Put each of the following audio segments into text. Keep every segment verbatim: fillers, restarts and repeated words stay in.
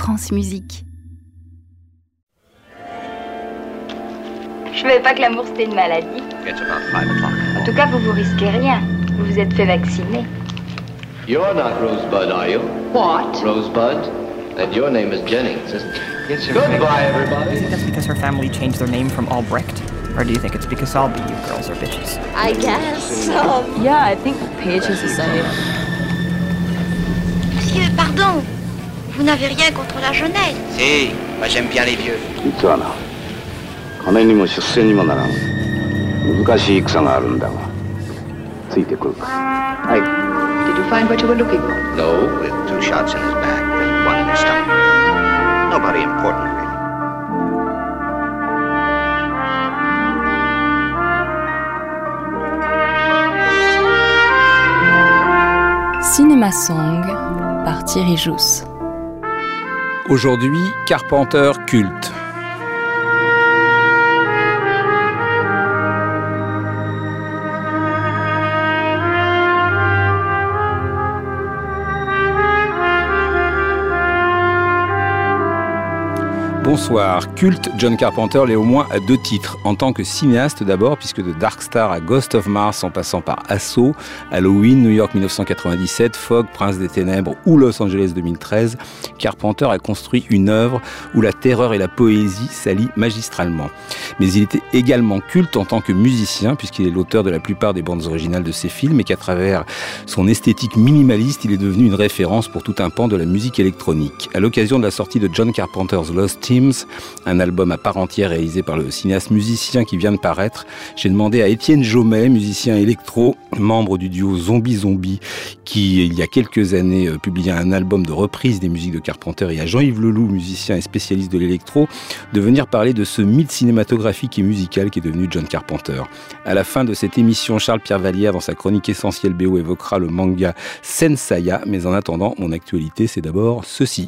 France Musique. Je savais pas que l'amour c'était une maladie. En tout cas, vous vous risquez rien. Vous vous êtes fait vacciner. You're not Rosebud, are you? What? Rosebud? And your name is Jennings, isn't it? Yes, sir. Goodbye, everybody. Do you think that's because her family changed their name from Albrecht? Or do you think it's because all B U girls are bitches? I guess. Um, yeah, I think P H is the same. Monsieur, pardon. Vous n'avez rien contre la jeunesse. Si, moi j'aime bien les vieux. 実はな、金にも出世にもならん難しい戦があるんだが、ついてくるか。はい。 Did you find what you were looking for? No, with two shots in his back and one in his stomach. Nobody important, really. Cinéma Song par Thierry Jousse. Aujourd'hui, Carpenter culte. Bonsoir. Culte, John Carpenter l'est au moins à deux titres. En tant que cinéaste d'abord, puisque de Dark Star à Ghost of Mars en passant par Assaut, Halloween, New York dix-neuf cent quatre-vingt-dix-sept, Fog, Prince des Ténèbres ou Los Angeles deux mille treize, Carpenter a construit une œuvre où la terreur et la poésie s'allient magistralement. Mais il était également culte en tant que musicien, puisqu'il est l'auteur de la plupart des bandes originales de ses films et qu'à travers son esthétique minimaliste, il est devenu une référence pour tout un pan de la musique électronique. À l'occasion de la sortie de John Carpenter's Lost Teams, un album à part entière réalisé par le cinéaste musicien qui vient de paraître, j'ai demandé à Étienne Jomet, musicien électro, membre du duo Zombie Zombie, qui il y a quelques années euh, publiait un album de reprise des musiques de Carpenter, et à Jean-Yves Leloup, musicien et spécialiste de l'électro, de venir parler de ce mythe cinématographique et musical qui est devenu John Carpenter. À la fin de cette émission, Charles-Pierre Vallière, dans sa chronique essentielle B O, évoquera le manga Senseiya, mais en attendant, mon actualité, c'est d'abord ceci.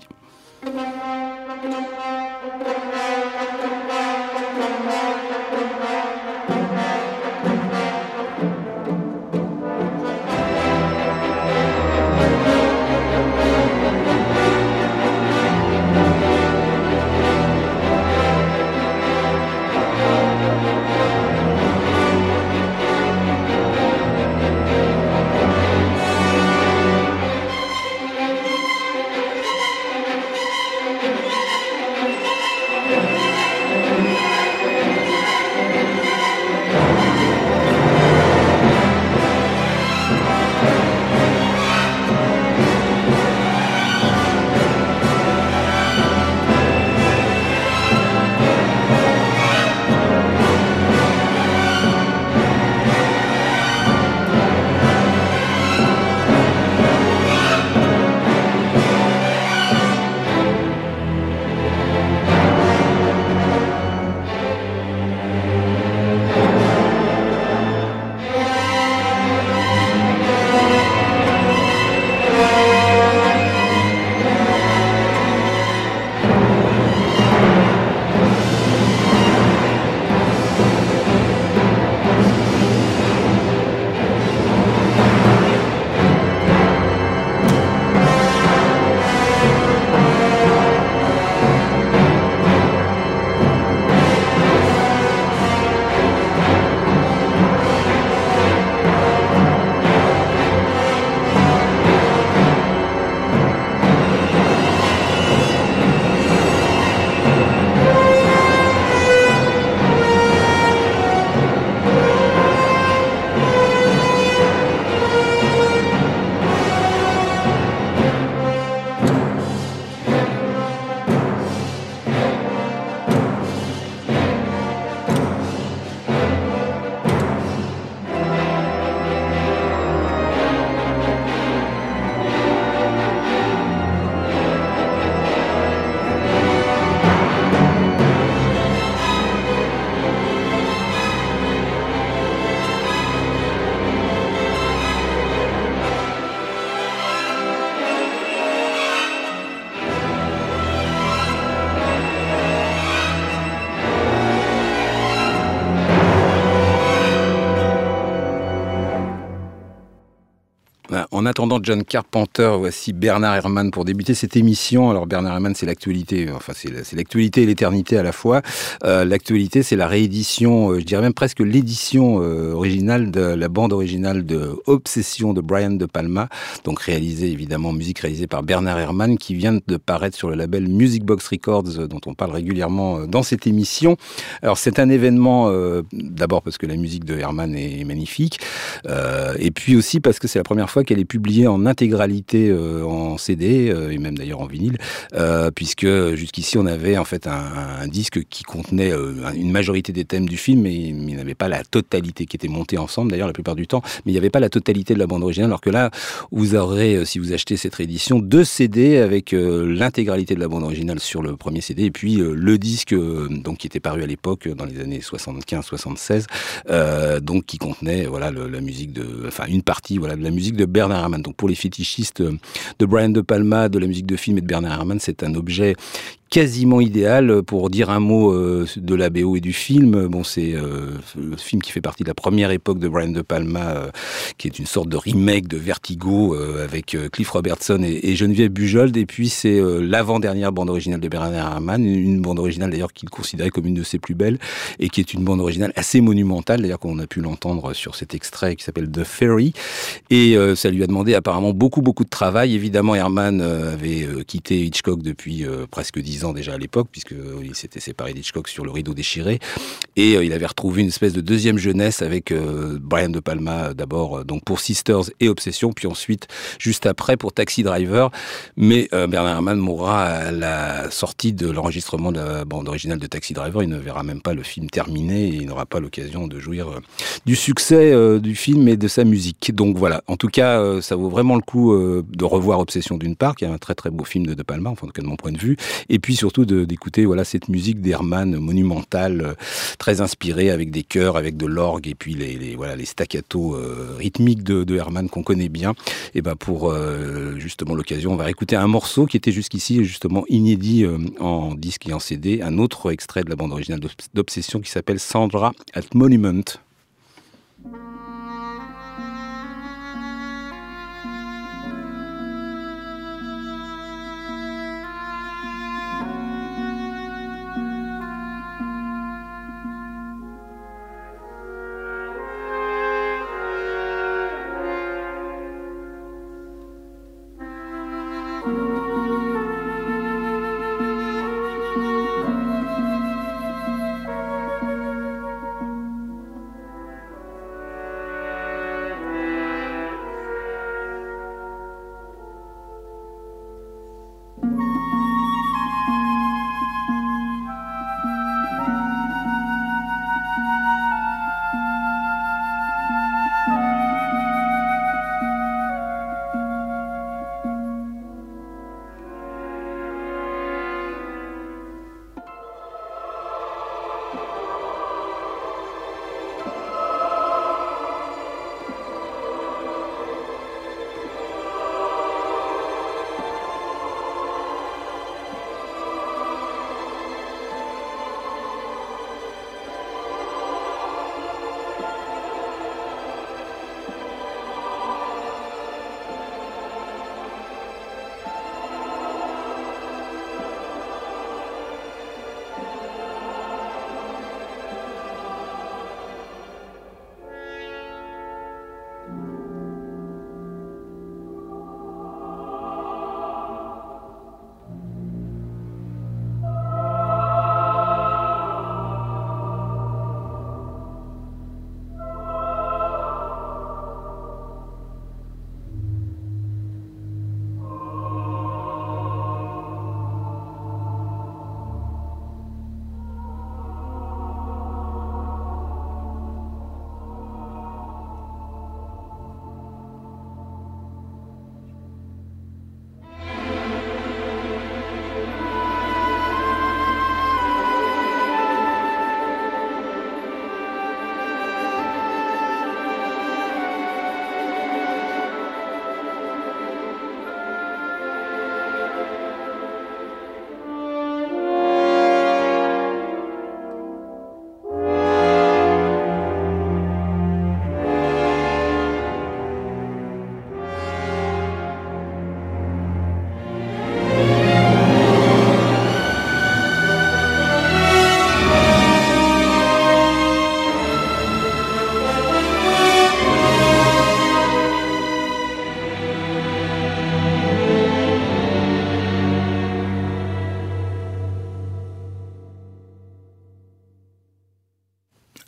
En attendant John Carpenter, voici Bernard Herrmann pour débuter cette émission. Alors Bernard Herrmann, c'est l'actualité, enfin c'est, c'est l'actualité et l'éternité à la fois. Euh, l'actualité, c'est la réédition, euh, je dirais même presque l'édition euh, originale de la bande originale de Obsession de Brian De Palma, donc réalisée évidemment, musique réalisée par Bernard Herrmann, qui vient de paraître sur le label Music Box Records, euh, dont on parle régulièrement dans cette émission. Alors c'est un événement, euh, d'abord parce que la musique de Herrmann est magnifique, euh, et puis aussi parce que c'est la première fois qu'elle est publiée en intégralité euh, en C D, euh, et même d'ailleurs en vinyle, euh, puisque jusqu'ici on avait en fait un, un disque qui contenait euh, une majorité des thèmes du film, mais il n'y avait pas la totalité qui était montée ensemble, d'ailleurs la plupart du temps, mais il n'y avait pas la totalité de la bande originale, alors que là, vous aurez, si vous achetez cette réédition, deux C D avec euh, l'intégralité de la bande originale sur le premier C D, et puis euh, le disque euh, donc, qui était paru à l'époque, dans les années soixante-quinze soixante-seize, euh, donc qui contenait voilà, le, la musique de, enfin une partie voilà, de la musique de Bernard Herrmann. Donc pour les fétichistes de Brian De Palma, de la musique de film et de Bernard Herrmann, c'est un objet quasiment idéal pour dire un mot euh, de la B O et du film. Bon, c'est euh, le film qui fait partie de la première époque de Brian De Palma, euh, qui est une sorte de remake de Vertigo euh, avec euh, Cliff Robertson et, et Geneviève Bujold. Et puis c'est euh, l'avant-dernière bande originale de Bernard Herrmann, une bande originale d'ailleurs qu'il considérait comme une de ses plus belles et qui est une bande originale assez monumentale, d'ailleurs qu'on a pu l'entendre sur cet extrait qui s'appelle The Ferry. Et euh, ça lui a demandé apparemment beaucoup beaucoup de travail. Évidemment, Herrmann euh, avait euh, quitté Hitchcock depuis euh, presque dix ans déjà à l'époque, puisqu'il s'était séparé d'Hitchcock sur Le Rideau déchiré, et euh, il avait retrouvé une espèce de deuxième jeunesse avec euh, Brian De Palma d'abord, euh, donc pour Sisters et Obsession, puis ensuite, juste après, pour Taxi Driver, mais euh, Bernard Herrmann mourra à la sortie de l'enregistrement de la bande originale de Taxi Driver. Il ne verra même pas le film terminé, et il n'aura pas l'occasion de jouir euh, du succès euh, du film et de sa musique. Donc voilà, en tout cas, euh, ça vaut vraiment le coup euh, de revoir Obsession d'une part, qui est un très très beau film de De Palma, enfin en tout cas de mon point de vue, et puis surtout de, d'écouter voilà, cette musique d'Herrmann monumentale, euh, très inspirée, avec des chœurs, avec de l'orgue, et puis les, les, voilà, les staccatos euh, rythmiques de, de Herrmann qu'on connaît bien. Et ben pour euh, justement l'occasion, on va écouter un morceau qui était jusqu'ici justement inédit euh, en disque et en C D, un autre extrait de la bande originale d'Obsession qui s'appelle Sandra at Monument.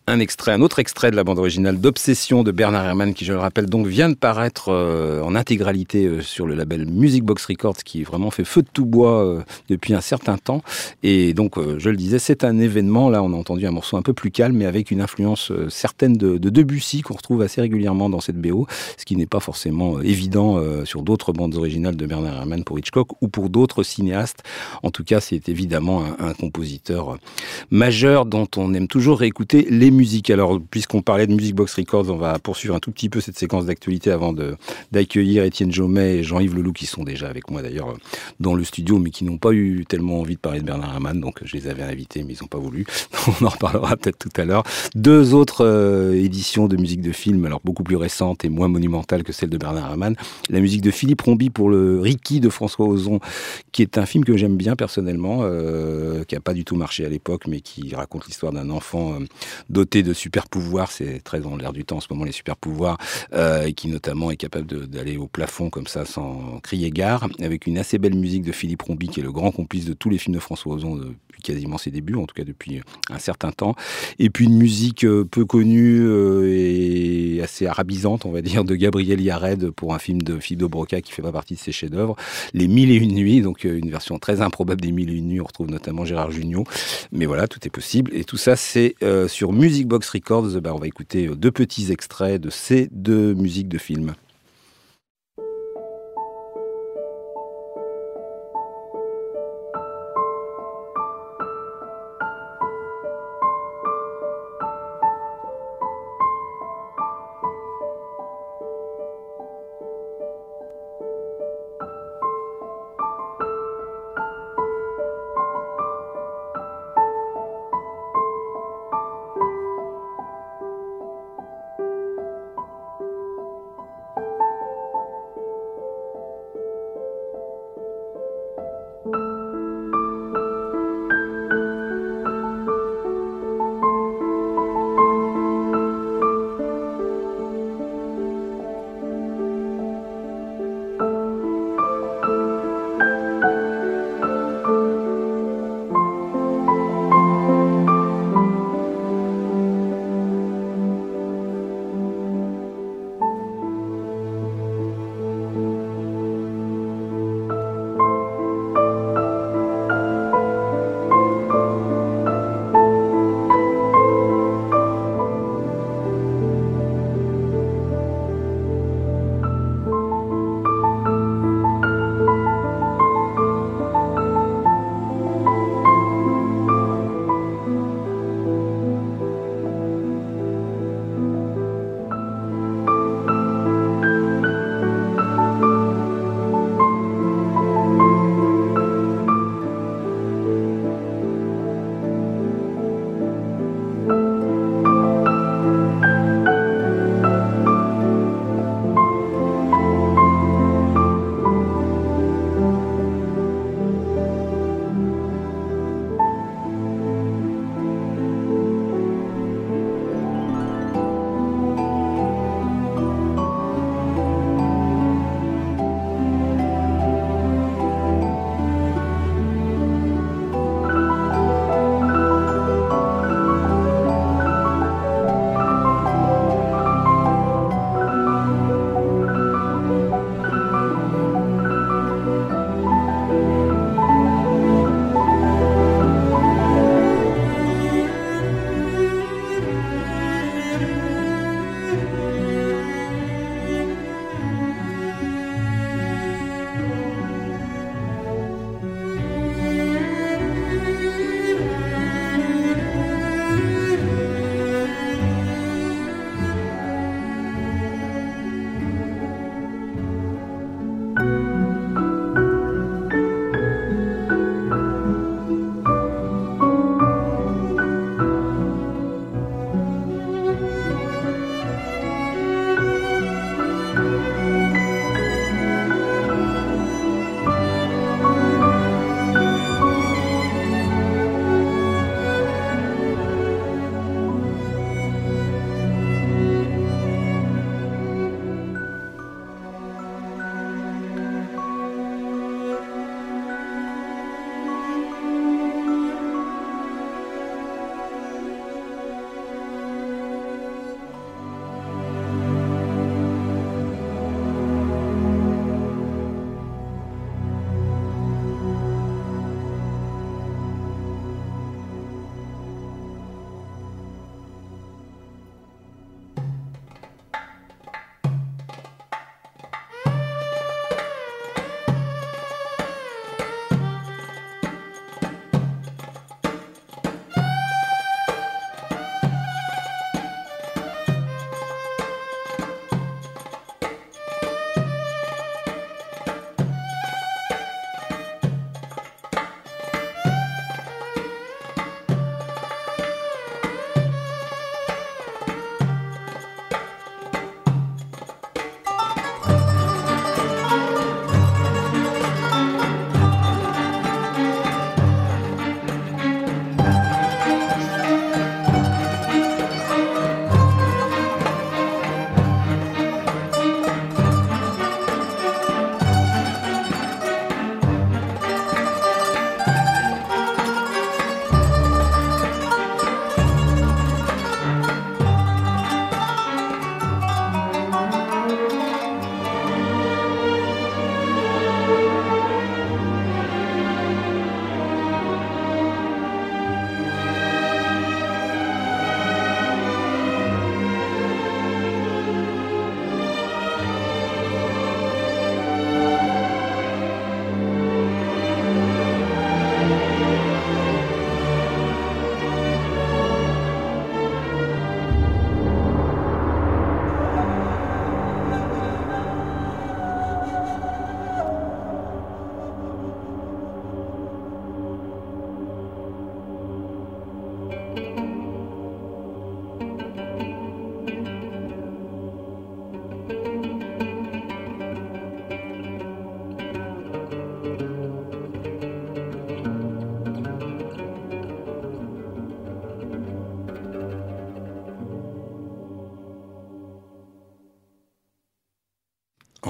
Un extrait, un autre extrait de la bande originale d'Obsession de Bernard Herrmann, qui, je le rappelle, donc vient de paraître euh, en intégralité euh, sur le label Music Box Records, qui vraiment fait feu de tout bois euh, depuis un certain temps. Et donc, euh, je le disais, c'est un événement. Là, on a entendu un morceau un peu plus calme, mais avec une influence euh, certaine de, de Debussy, qu'on retrouve assez régulièrement dans cette B O, ce qui n'est pas forcément euh, évident euh, sur d'autres bandes originales de Bernard Herrmann pour Hitchcock ou pour d'autres cinéastes. En tout cas, c'est évidemment un, un compositeur majeur dont on aime toujours réécouter les musique. Alors, puisqu'on parlait de Music Box Records, on va poursuivre un tout petit peu cette séquence d'actualité avant de, d'accueillir Étienne Jaumet et Jean-Yves Leloup, qui sont déjà avec moi d'ailleurs dans le studio, mais qui n'ont pas eu tellement envie de parler de Bernard Herrmann, donc je les avais invités, mais ils n'ont pas voulu. On en reparlera peut-être tout à l'heure. Deux autres euh, éditions de musique de film, alors beaucoup plus récentes et moins monumentales que celle de Bernard Herrmann. La musique de Philippe Rombi pour le Ricky de François Ozon, qui est un film que j'aime bien personnellement, euh, qui n'a pas du tout marché à l'époque, mais qui raconte l'histoire d'un enfant euh, doté de super pouvoirs, c'est très dans l'air du temps en ce moment les super pouvoirs, euh, et qui notamment est capable de, d'aller au plafond comme ça sans crier gare, avec une assez belle musique de Philippe Rombi, qui est le grand complice de tous les films de François Ozon depuis quasiment ses débuts, en tout cas depuis un certain temps, et puis une musique euh, peu connue euh, et assez arabisante, on va dire, de Gabriel Yared pour un film de Fido Broca qui fait pas partie de ses chefs-d'œuvre, Les Mille et Une Nuits, donc euh, une version très improbable des Mille et Une Nuits, on retrouve notamment Gérard Jugnot, mais voilà, tout est possible, et tout ça c'est euh, sur Music Box Records. Ben, on va écouter deux petits extraits de ces deux musiques de films.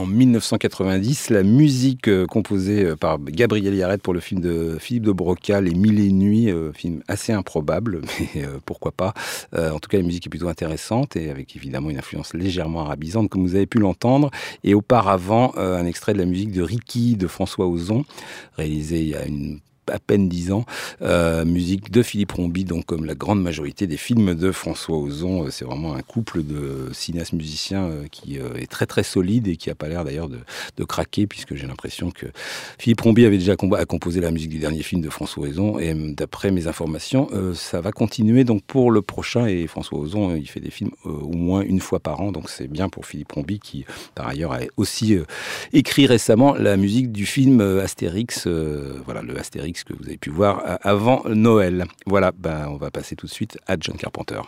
mille neuf cent quatre-vingt-dix, la musique euh, composée par Gabriel Yared pour le film de Philippe de Broca, Les Mille et Une Nuits, euh, film assez improbable, mais euh, pourquoi pas. Euh, en tout cas, la musique est plutôt intéressante et avec évidemment une influence légèrement arabisante, comme vous avez pu l'entendre. Et auparavant, euh, un extrait de la musique de Ricky de François Ozon, réalisé il y a une à peine dix ans, euh, musique de Philippe Rombi, donc comme la grande majorité des films de François Ozon. C'est vraiment un couple de cinéastes musiciens euh, qui euh, est très très solide et qui n'a pas l'air d'ailleurs de, de craquer, puisque j'ai l'impression que Philippe Rombi avait déjà comp- composé la musique du dernier film de François Ozon, et d'après mes informations, euh, ça va continuer donc pour le prochain, et François Ozon, il fait des films euh, au moins une fois par an, donc c'est bien pour Philippe Rombi, qui par ailleurs a aussi euh, écrit récemment la musique du film euh, Astérix, euh, voilà, le Astérix que vous avez pu voir avant Noël. Voilà, ben, on va passer tout de suite à John Carpenter.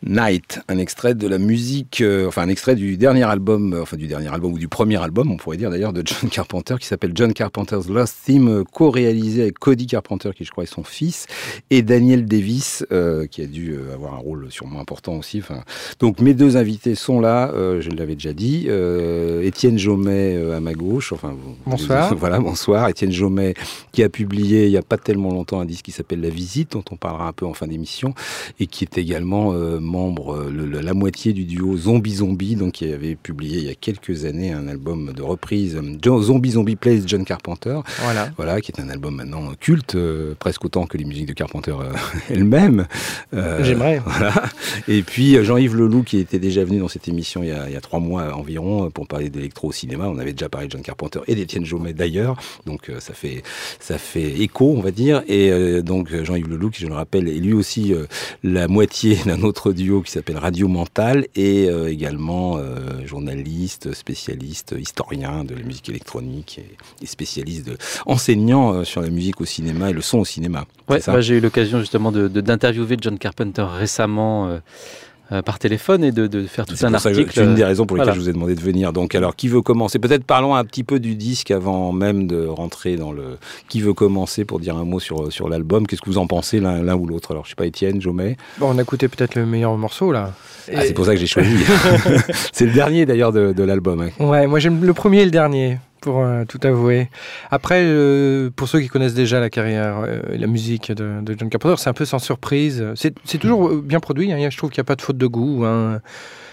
Night, un extrait de la musique, euh, enfin un extrait du dernier album, euh, enfin du dernier album ou du premier album, on pourrait dire d'ailleurs, de John Carpenter, qui s'appelle John Carpenter's Lost Theme, euh, co-réalisé avec Cody Carpenter, qui je crois est son fils, et Daniel Davis, euh, qui a dû euh, avoir un rôle sûrement important aussi. Enfin, donc mes deux invités sont là, euh, je l'avais déjà dit, euh, Étienne Jomet euh, à ma gauche, enfin vous, bonsoir. Vous, voilà, bonsoir. Étienne Jomet qui a publié il n'y a pas tellement longtemps un disque qui s'appelle La Visite, dont on parlera un peu en fin d'émission, et qui est également euh, membre, euh, le, le, la moitié du duo Zombie Zombie, donc qui avait publié il y a quelques années un album de reprise, Zombie Zombie Plays John Carpenter, voilà, voilà qui est un album maintenant culte, euh, presque autant que les musiques de Carpenter euh, elles-mêmes. Euh, J'aimerais. Voilà. Et puis Jean-Yves Leloup, qui était déjà venu dans cette émission il y a, il y a trois mois environ pour parler d'électro au cinéma. On avait déjà parlé de John Carpenter et d'Étienne Jomet d'ailleurs, donc euh, ça fait ça fait écho, on va dire. Et euh, donc Jean-Yves Leloup, qui je le rappelle, est lui aussi euh, la moitié d'un autre duo qui s'appelle Radio Mental, et euh, également euh, journaliste, spécialiste, historien de la musique électronique et, et spécialiste de, enseignant euh, sur la musique au cinéma et le son au cinéma. Ouais, bah, j'ai eu l'occasion justement de, de, d'interviewer John Carpenter récemment euh, euh, par téléphone et de, de faire tout c'est un article. C'est une des raisons pour lesquelles voilà. je vous ai demandé de venir. Donc, alors, qui veut commencer ? Peut-être parlons un petit peu du disque avant même de rentrer dans le... Qui veut commencer pour dire un mot sur, sur l'album ? Qu'est-ce que vous en pensez l'un, l'un ou l'autre ? Alors, je ne sais pas, Étienne, Jomet ? Bon, on a écouté peut-être le meilleur morceau, là. Et... Ah, c'est pour ça que j'ai choisi. C'est le dernier, d'ailleurs, de, de l'album. Hein. Ouais, moi j'aime le premier et le dernier, pour euh, tout avouer. Après, euh, pour ceux qui connaissent déjà la carrière et euh, la musique de, de John Carpenter, c'est un peu sans surprise. C'est, c'est toujours bien produit, hein. Je trouve qu'il n'y a pas de faute de goût. Hein.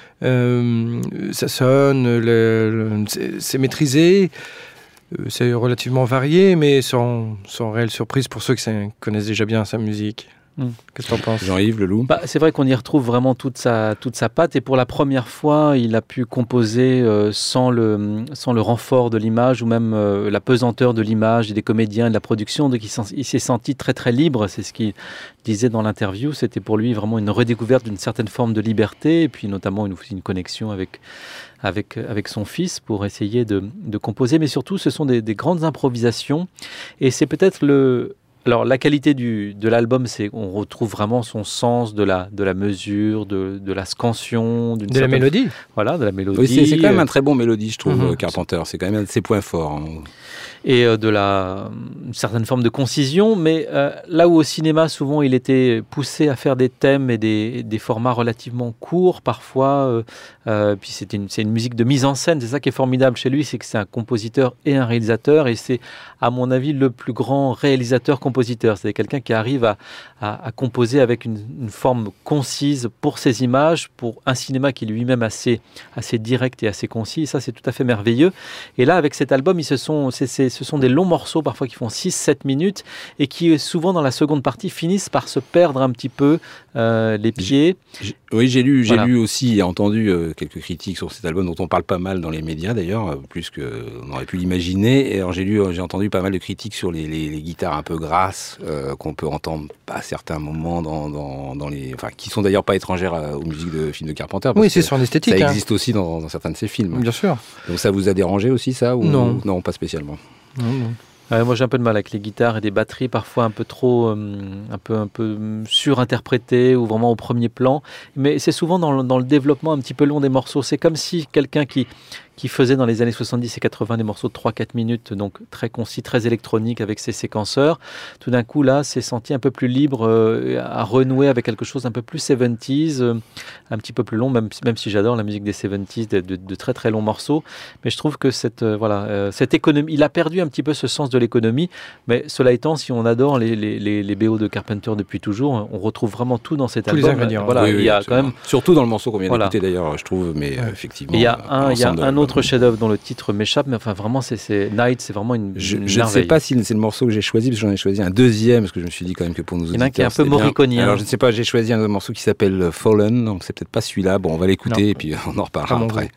Euh, ça sonne, le, le, c'est, c'est maîtrisé, euh, c'est relativement varié, mais sans, sans réelle surprise pour ceux qui connaissent déjà bien sa musique. Mmh. Qu'est-ce que t'en penses, Jean-Yves Leloup ? Bah, c'est vrai qu'on y retrouve vraiment toute sa, toute sa patte, et pour la première fois, il a pu composer euh, sans, le, sans le renfort de l'image ou même euh, la pesanteur de l'image et des comédiens et de la production. Donc il, il s'est senti très très libre, c'est ce qu'il disait dans l'interview. C'était pour lui vraiment une redécouverte d'une certaine forme de liberté, et puis notamment une, une connexion avec, avec, avec son fils pour essayer de, de composer. Mais surtout, ce sont des, des grandes improvisations, et c'est peut-être le... Alors, la qualité du, de l'album, c'est qu'on retrouve vraiment son sens de la, de la mesure, de, de la scansion. D'une de certaine... la mélodie. Voilà, de la mélodie. Oui, c'est, c'est quand même un très bon mélodie, je trouve, mm-hmm. Carpenter. C'est quand même un de ses points forts. Hein. Et euh, de la, une certaine forme de concision. Mais euh, là où au cinéma, souvent, il était poussé à faire des thèmes et des, des formats relativement courts, parfois. Euh, euh, puis c'était une, c'est une musique de mise en scène. C'est ça qui est formidable chez lui, c'est que c'est un compositeur et un réalisateur. Et c'est, à mon avis, le plus grand réalisateur-compositeur. C'est quelqu'un qui arrive à, à, à composer avec une, une forme concise pour ses images, pour un cinéma qui est lui-même assez, assez direct et assez concis. Et ça, c'est tout à fait merveilleux. Et là, avec cet album, ils se sont, c'est, c'est, ce sont des longs morceaux, parfois qui font six sept minutes, et qui, souvent, dans la seconde partie, finissent par se perdre un petit peu euh, les pieds. J'ai, oui, j'ai lu, j'ai voilà. lu aussi et entendu euh, quelques critiques sur cet album, dont on parle pas mal dans les médias, d'ailleurs, euh, plus qu'on aurait pu l'imaginer. Et alors, j'ai lu, j'ai entendu pas mal de critiques sur les, les, les guitares un peu grasses, euh, qu'on peut entendre à certains moments dans, dans, dans les... Enfin, qui sont d'ailleurs pas étrangères aux musiques de films de Carpenter. Oui, c'est son esthétique. Ça hein. existe aussi dans, dans certains de ses films. Bien sûr. Donc ça vous a dérangé aussi, ça ou... Non. Non, pas spécialement. Non, non. Ouais, moi j'ai un peu de mal avec les guitares et des batteries parfois un peu trop, euh, un peu un peu surinterprétées ou vraiment au premier plan. Mais c'est souvent dans le, dans le développement un petit peu long des morceaux. C'est comme si quelqu'un qui qui faisait dans les années soixante-dix et quatre-vingts des morceaux de trois quatre minutes, donc très concis, très électroniques avec ses séquenceurs. Tout d'un coup, là, s'est senti un peu plus libre, euh, à renouer avec quelque chose un peu plus soixante-dix, euh, un petit peu plus long, même, même si j'adore la musique des soixante-dix, de, de, de très très longs morceaux. Mais je trouve que cette, euh, voilà, euh, cette économie, il a perdu un petit peu ce sens de l'économie. Mais cela étant, si on adore les, les, les, les B O de Carpenter depuis toujours, on retrouve vraiment tout dans cet Tous album. les ingrédients. Voilà, oui, il oui, y a absolument. quand même... Surtout dans le morceau qu'on vient voilà. d'écouter d'ailleurs, je trouve, mais ouais. effectivement... Il y a un, il y a un autre de... chef-d'œuvre dont le titre m'échappe, mais enfin vraiment, c'est, c'est Night, c'est vraiment une, je, une je ne merveille. sais pas si c'est le morceau que j'ai choisi, parce que j'en ai choisi un deuxième, parce que je me suis dit quand même que pour nous auditeurs... Il y en a un qui est un peu morriconien. Alors je ne sais pas, j'ai choisi un morceau qui s'appelle Fallen, donc c'est peut-être pas celui-là. Bon, on va l'écouter non. et puis on en reparlera après.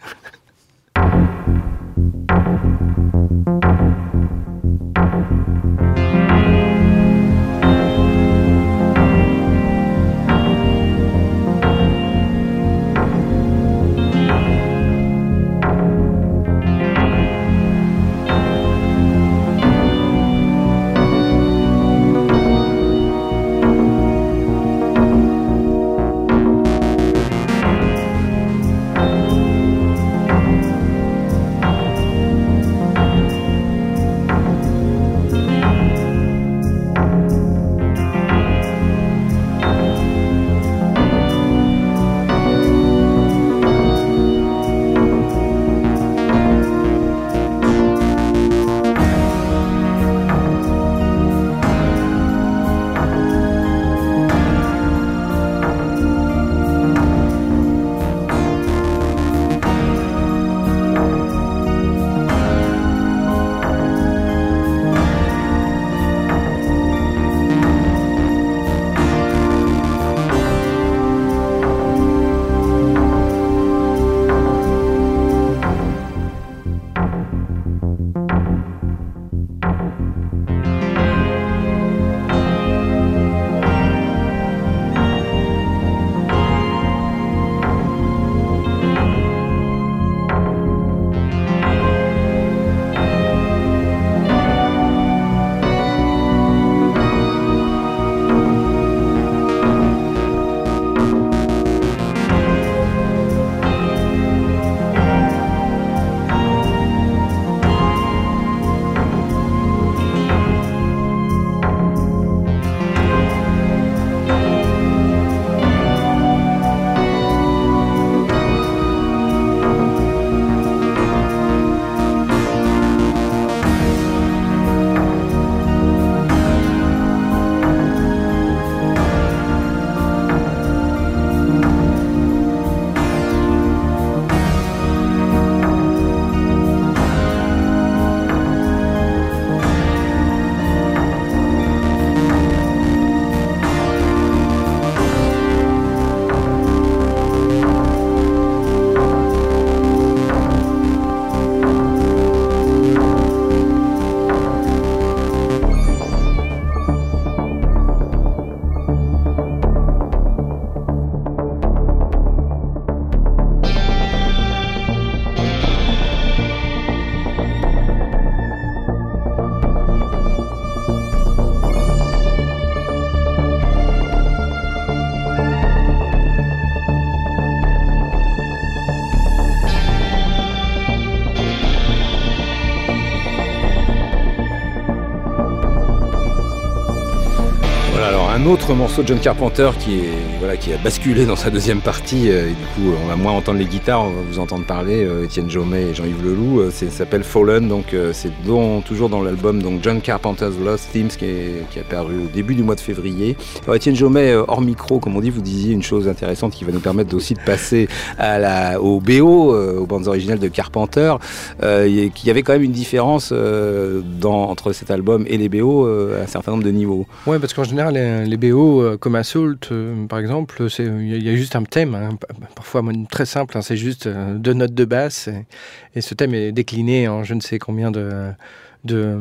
Un autre morceau de John Carpenter qui, est, voilà, qui a basculé dans sa deuxième partie, et du coup on va moins entendre les guitares, on va vous entendre parler, euh, Étienne Jomet et Jean-Yves Leloup, euh, c'est, ça s'appelle Fallen, donc euh, c'est dans, toujours dans l'album donc John Carpenter's Lost Themes qui est, qui est apparu au début du mois de février. Alors Étienne Jomet, euh, hors micro, comme on dit, vous disiez une chose intéressante qui va nous permettre aussi de passer à la, au B O, euh, aux bandes originales de Carpenter, euh, qu'il y avait quand même une différence euh, dans, entre cet album et les B O euh, à un certain nombre de niveaux. Ouais, parce qu'en général, les, les B O, euh, comme Assault, euh, par exemple, il y, y a juste un thème, hein, parfois très simple, hein, c'est juste euh, deux notes de basse, et, et ce thème est décliné en je ne sais combien de, de,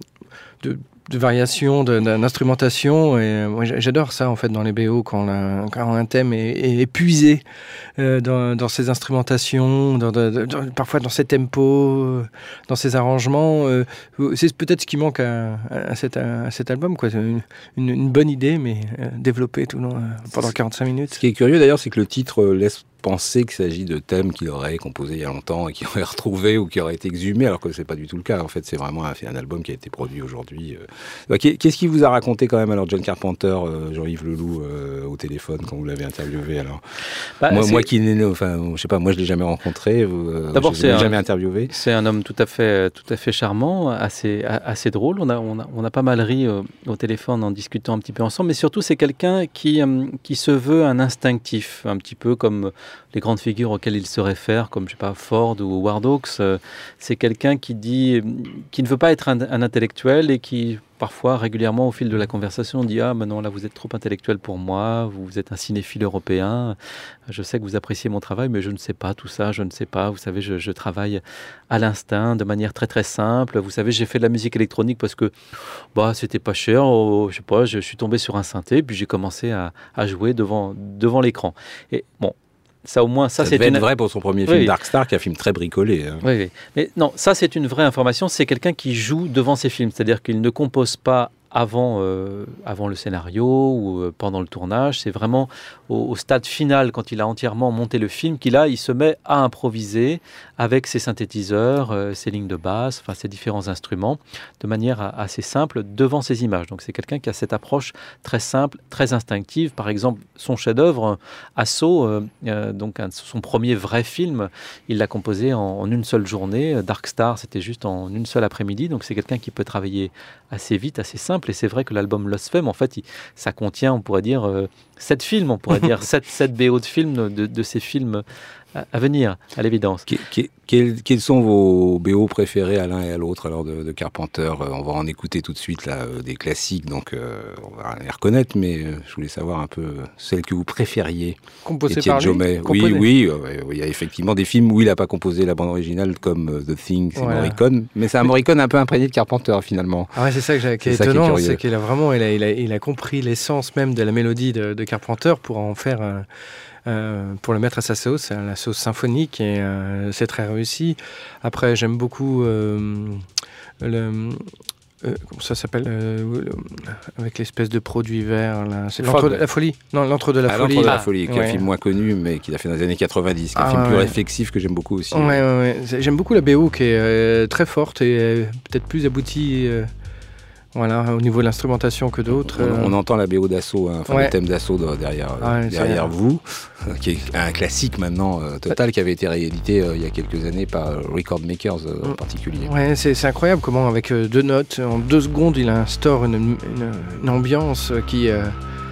de, de variations, de, d'instrumentation, et euh, moi j'adore ça en fait dans les B O, quand, la, quand un thème est, est épuisé euh, dans, dans ses instrumentations, dans, dans, dans, parfois dans ses tempos, dans ses arrangements. Euh, c'est peut-être ce qui manque à, à, cet, à cet album, quoi. Une, une, une bonne idée, mais euh, développée tout long, euh, pendant quarante-cinq minutes. Ce qui est curieux d'ailleurs, c'est que le titre laisse penser qu'il s'agit de thèmes qu'il aurait composés il y a longtemps et qu'il aurait retrouvés ou qui auraient été exhumés, alors que c'est pas du tout le cas. En fait, c'est vraiment un, un album qui a été produit aujourd'hui. Qu'est-ce qu'il vous a raconté quand même alors John Carpenter, euh, Jean-Yves Leloup, euh, au téléphone quand vous l'avez interviewé alors bah, moi, moi qui n'ai, enfin, je sais pas, moi je l'ai jamais rencontré. Euh, D'abord, je l'ai jamais interviewé. C'est un homme tout à fait, tout à fait charmant, assez, assez drôle. On a, on a, on a pas mal ri euh, au téléphone en discutant un petit peu ensemble, mais surtout c'est quelqu'un qui, euh, qui se veut un instinctif, un petit peu comme les grandes figures auxquelles il se réfère, comme je sais pas Ford ou Howard Hawks. Euh, c'est quelqu'un qui dit, qui ne veut pas être un, un intellectuel et qui parfois, régulièrement, au fil de la conversation, on dit « Ah, maintenant, là, vous êtes trop intellectuel pour moi, vous êtes un cinéphile européen, je sais que vous appréciez mon travail, mais je ne sais pas tout ça, je ne sais pas, vous savez, je, je travaille à l'instinct, de manière très, très simple. Vous savez, j'ai fait de la musique électronique parce que, bah, c'était pas cher, oh, je sais pas, je suis tombé sur un synthé, puis j'ai commencé à, à jouer devant, devant l'écran. » Et bon, ça au moins, ça, ça c'est devait une... être vrai pour son premier film oui. Dark Star, qui est un film très bricolé. Hein. Oui, oui. Mais non, ça c'est une vraie information. C'est quelqu'un qui joue devant ses films, c'est-à-dire qu'il ne compose pas avant, euh, avant le scénario ou euh, pendant le tournage. C'est vraiment au, au stade final, quand il a entièrement monté le film, qu'il a, il se met à improviser avec ses synthétiseurs, euh, ses lignes de basse, enfin ses différents instruments, de manière a, assez simple devant ses images. Donc c'est quelqu'un qui a cette approche très simple, très instinctive. Par exemple, son chef-d'œuvre, Assault, euh, euh, donc un, son premier vrai film, il l'a composé en, en une seule journée. Dark Star, c'était juste en une seule après-midi. Donc c'est quelqu'un qui peut travailler assez vite, assez simple. Et c'est vrai que l'album Lost Fame, en fait, il, ça contient, on pourrait dire, euh, sept films, on pourrait dire sept, sept B O de films, de, de ces films à, à venir, à l'évidence. Qu- qu- quels, quels sont vos B O préférés à l'un et à l'autre alors de, de Carpenter? On va en écouter tout de suite là, des classiques, donc euh, on va les reconnaître, mais euh, je voulais savoir un peu celles que vous préfériez. Composé par lui, oui, composé. oui, euh, il y a effectivement des films où il n'a pas composé la bande originale, comme euh, The Thing, c'est voilà. Morricone, mais c'est un Morricone un peu imprégné de Carpenter finalement. Ah ouais, c'est ça que j'ai, qui est, est étonnant, qui est c'est qu'il a vraiment, il a, il a, il a compris l'essence même de la mélodie de, de Carpenter pour en faire. Euh, Euh, pour le mettre à sa sauce, à la sauce symphonique, et euh, c'est très réussi. Après, j'aime beaucoup euh, le... Euh, comment ça s'appelle euh, le, avec l'espèce de produit vert là. C'est l'entre de la folie. Non, l'entre de la ah, folie. L'entre de la folie, qui est ouais. un film moins connu, mais qu'il a fait dans les années quatre-vingt-dix, qui est ah, un film ouais. plus réflexif que j'aime beaucoup aussi. Ouais, ouais, ouais. J'aime beaucoup la B O qui est euh, très forte et euh, peut-être plus aboutie. Euh, Voilà, au niveau de l'instrumentation que d'autres. On, euh... on entend la B O d'Assaut, hein, enfin ouais. le thème d'Assaut derrière, ouais, derrière vous, qui est un classique maintenant euh, total, qui avait été réédité euh, il y a quelques années par Record Makers euh, en particulier. Ouais, c'est, c'est incroyable comment avec euh, deux notes, en deux secondes, il instaure une, une, une ambiance qui est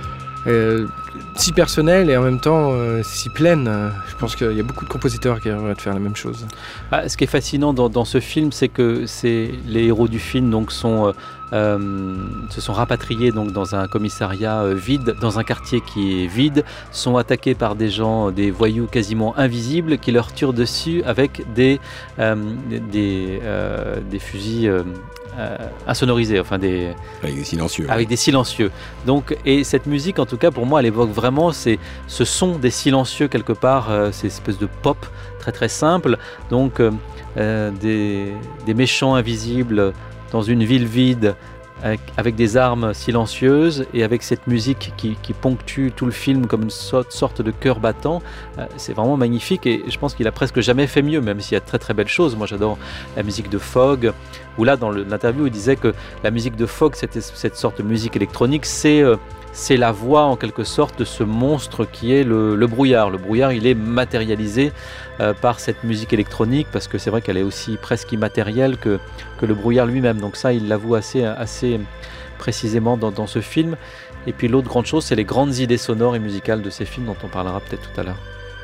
euh, si personnelle et en même temps euh, si pleine. Je pense qu'il y a beaucoup de compositeurs qui aimeraient faire la même chose. Ah, ce qui est fascinant dans, dans ce film, c'est que c'est, les héros du film donc, sont... Euh, Euh, se sont rapatriés donc, dans un commissariat euh, vide, dans un quartier qui est vide, sont attaqués par des gens, des voyous quasiment invisibles qui leur tirent dessus avec des, euh, des, euh, des fusils euh, euh, insonorisés, enfin des... Avec des silencieux. Avec ouais. des silencieux. Donc, et cette musique, en tout cas, pour moi, elle évoque vraiment c'est, ce son des silencieux quelque part, euh, ces espèces de pop très très simple. Donc, euh, euh, des, des méchants invisibles dans une ville vide, avec, avec des armes silencieuses et avec cette musique qui, qui ponctue tout le film comme une sorte de cœur battant. Euh, c'est vraiment magnifique et je pense qu'il a presque jamais fait mieux, même s'il y a de très très belles choses. Moi j'adore la musique de Fogg, où là dans le, l'interview il disait que la musique de Fogg, cette, cette sorte de musique électronique, c'est, euh, c'est la voix en quelque sorte de ce monstre qui est le, le brouillard. Le brouillard, il est matérialisé euh, par cette musique électronique, parce que c'est vrai qu'elle est aussi presque immatérielle que, que le brouillard lui-même. Donc ça, il l'avoue assez, assez précisément dans, dans ce film. Et puis l'autre grande chose, c'est les grandes idées sonores et musicales de ces films dont on parlera peut-être tout à l'heure.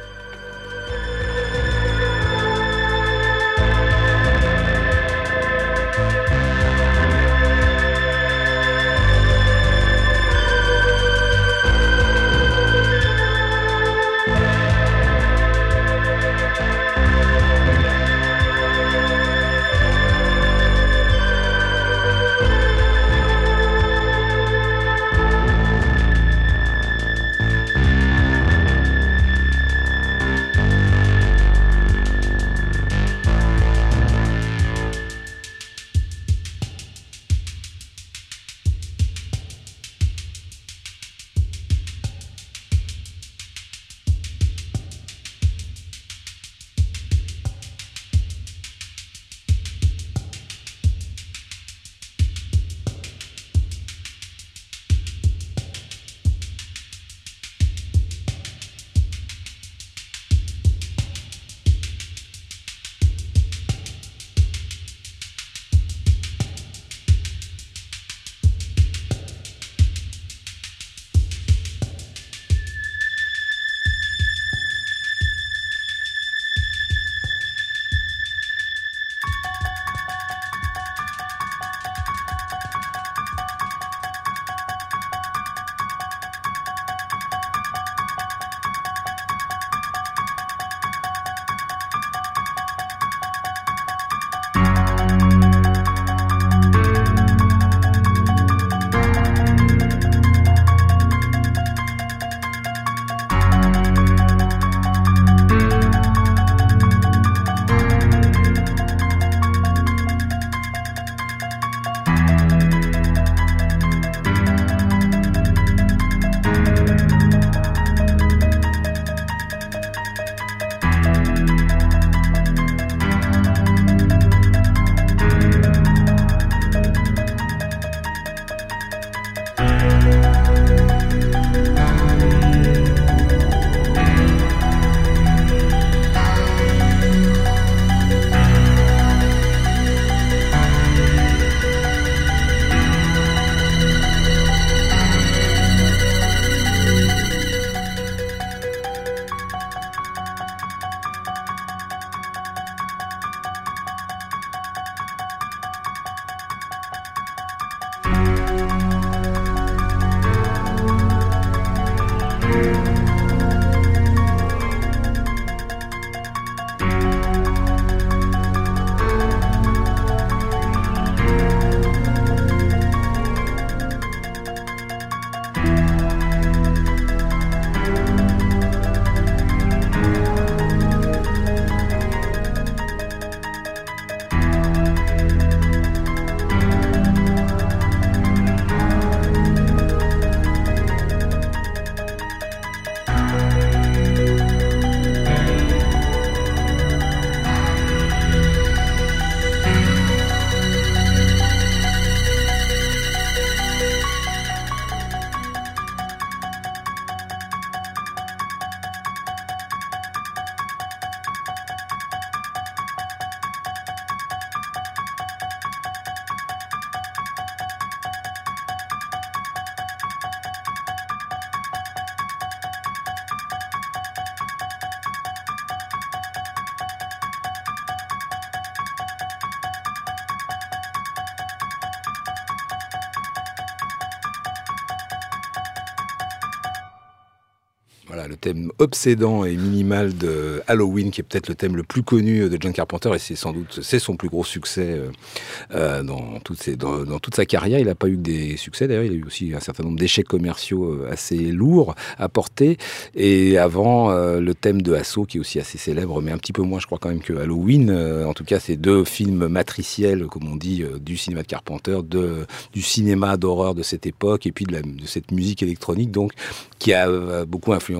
Voilà, le thème obsédant et minimal de Halloween, qui est peut-être le thème le plus connu de John Carpenter, et c'est sans doute c'est son plus gros succès euh, dans, toutes ses, dans, dans toute sa carrière. Il n'a pas eu que des succès, d'ailleurs, il a eu aussi un certain nombre d'échecs commerciaux assez lourds à porter. Et avant, euh, le thème de Assaut, qui est aussi assez célèbre, mais un petit peu moins, je crois, quand même, que Halloween. Euh, en tout cas, c'est deux films matriciels, comme on dit, euh, du cinéma de Carpenter, de, du cinéma d'horreur de cette époque, et puis de, la, de cette musique électronique, donc, qui a euh, beaucoup influencé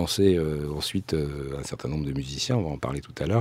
influencé euh, ensuite euh, un certain nombre de musiciens, on va en parler tout à l'heure.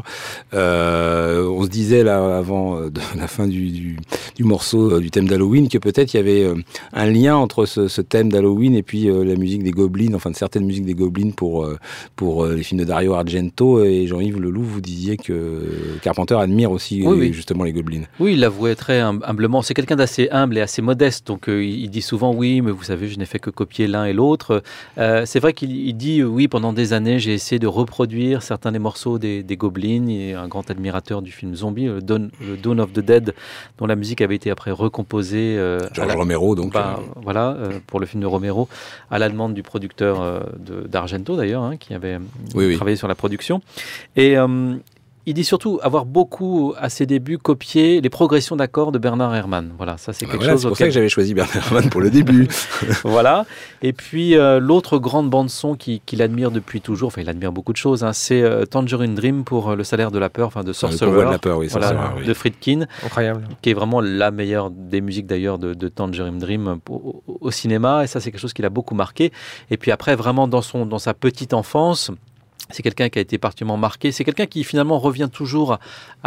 Euh, on se disait là avant euh, de la fin du, du, du morceau euh, du thème d'Halloween que peut-être il y avait euh, un lien entre ce, ce thème d'Halloween et puis euh, la musique des Goblins, enfin de certaines musiques des Goblins pour, euh, pour euh, les films de Dario Argento. Et Jean-Yves Leloup, vous disiez que Carpenter admire aussi oui, euh, oui. justement les Goblins. Oui, il l'avouait très hum- humblement. C'est quelqu'un d'assez humble et assez modeste, donc euh, il dit souvent oui, mais vous savez, je n'ai fait que copier l'un et l'autre. Euh, c'est vrai qu'il il dit oui, pendant des années, j'ai essayé de reproduire certains des morceaux des, des Goblins. Il est un grand admirateur du film Zombie, le Dawn, le Dawn of the Dead, dont la musique avait été après recomposé. Euh, George la, Romero, donc. Bah, euh... Voilà, euh, pour le film de Romero, à la demande du producteur euh, de, d'Argento d'ailleurs, hein, qui avait oui, travaillé oui. sur la production. Et euh, il dit surtout avoir beaucoup, à ses débuts, copié les progressions d'accords de Bernard Herrmann. Voilà, ça c'est bah quelque voilà, chose. C'est pour auquel... ça que j'avais choisi Bernard Herrmann pour le début. Voilà. Et puis euh, l'autre grande bande son qu'il qui admire depuis toujours, enfin il admire beaucoup de choses, hein, c'est euh, Tangerine Dream pour euh, le salaire de la peur, enfin de Sorcerer, le de la peur, oui, voilà, Sorcerer, oui. de Friedkin, incroyable, qui est vraiment la meilleure des musiques d'ailleurs de, de Tangerine Dream au, au, au cinéma. Et ça c'est quelque chose qui l'a beaucoup marqué. Et puis après vraiment dans son dans sa petite enfance. C'est quelqu'un qui a été particulièrement marqué. C'est quelqu'un qui finalement revient toujours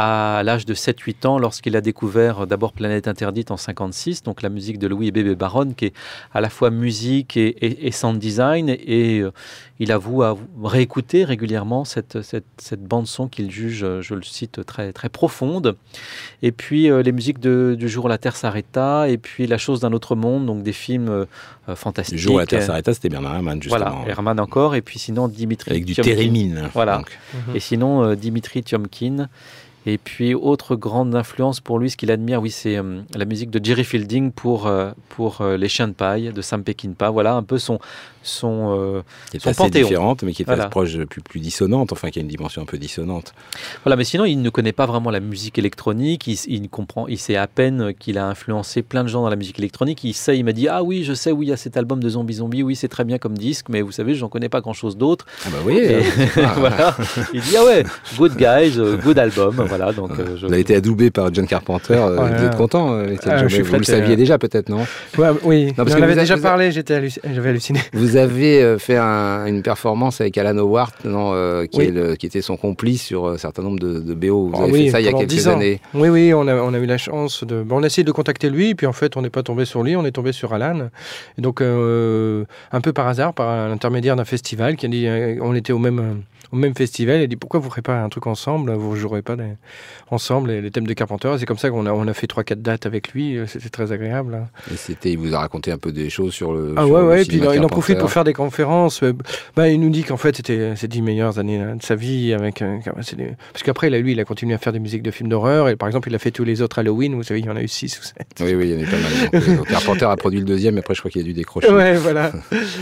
à l'âge de sept huit ans lorsqu'il a découvert d'abord Planète Interdite en cinquante-six, donc la musique de Louis et Bébé Baronne, qui est à la fois musique et, et, et sound design. Et euh, il avoue à réécouter régulièrement cette, cette, cette bande-son qu'il juge, je le cite, très, très profonde. Et puis euh, les musiques de, du jour où la Terre s'arrêta, et puis La chose d'un autre monde, donc des films euh, fantastiques. Le jour où la Terre s'arrêta, c'était Bernard Herrmann, justement. Voilà, Herrmann encore, et puis sinon Dimitri avec du Tiomkin. Térémine. Voilà. Donc. Mm-hmm. Et sinon euh, Dimitri Tiomkin. Et puis autre grande influence pour lui, ce qu'il admire, oui, c'est euh, la musique de Jerry Fielding pour euh, pour euh, Les Chiens de paille de Sam Peckinpah. Voilà un peu son son euh, qui est son assez panthéon. différente, mais qui est voilà. assez proche, plus plus dissonante, enfin qui a une dimension un peu dissonante. Voilà, mais sinon il ne connaît pas vraiment la musique électronique. Il, il comprend, il sait à peine qu'il a influencé plein de gens dans la musique électronique. Il sait, il m'a dit ah oui, je sais, oui, il y a cet album de Zombie Zombie, oui, c'est très bien comme disque, mais vous savez, j'en connais pas grand chose d'autre. Ah bah oui. Et, ah, voilà. Il dit ah ouais, good guys, uh, good album, voilà. Donc euh, je... Vous avez été adoubé par John Carpenter, euh, ouais, vous êtes content, euh, ah, vous le saviez déjà peut-être, non? Ouais, oui, non, parce on que avait vous déjà avez, parlé, j'étais halluc... j'avais halluciné. Vous avez euh, fait un, une performance avec Alan Howard, non, euh, qui, oui. est le, qui était son complice sur un certain nombre de, de B O. Vous oh, avez oui, fait ça il y a quelques années. Oui, oui, on a, on a eu la chance de... Bon, on a essayé de contacter lui, puis en fait, on n'est pas tombé sur lui, on est tombé sur Alan. Et donc, euh, un peu par hasard, par l'intermédiaire d'un festival, qui a dit, euh, on était au même... au même festival, il dit pourquoi vous ne ferez pas un truc ensemble, vous ne jouerez pas des... ensemble les, les thèmes de Carpenter. C'est comme ça qu'on a, on a fait trois quatre dates avec lui, c'était très agréable. Hein. Et c'était, il vous a raconté un peu des choses sur le. Ah sur ouais, le ouais, et puis il, il en Carpenter. profite pour faire des conférences. Bah, il nous dit qu'en fait c'était ces dix meilleures années de sa vie. Avec, euh, des... Parce qu'après, là, lui, il a continué à faire des musiques de films d'horreur. Et par exemple, il a fait tous les autres Halloween, vous savez, il y en a eu six ou sept. Oui, oui, il y en a eu pas mal. Donc, donc Carpenter a produit le deuxième, mais après, je crois qu'il a dû décrocher. Ouais, voilà.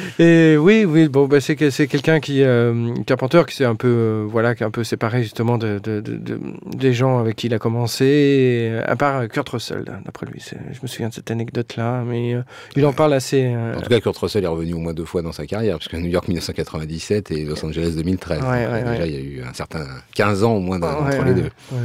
Et oui, oui, bon, bah, c'est, c'est quelqu'un qui. Euh, Carpenter qui s'est un peu. Euh, voilà, qui est un peu séparé justement de, de, de, de, des gens avec qui il a commencé, à part Kurt Russell, d'après lui. C'est, je me souviens de cette anecdote-là, mais euh, il en parle assez... Euh... En tout cas, Kurt Russell est revenu au moins deux fois dans sa carrière, puisque New York mille neuf cent quatre-vingt-dix-sept et Los Angeles deux mille treize. Ouais, ouais, déjà, ouais. il y a eu un certain quinze ans au moins dans, ouais, entre ouais, les deux. Ouais.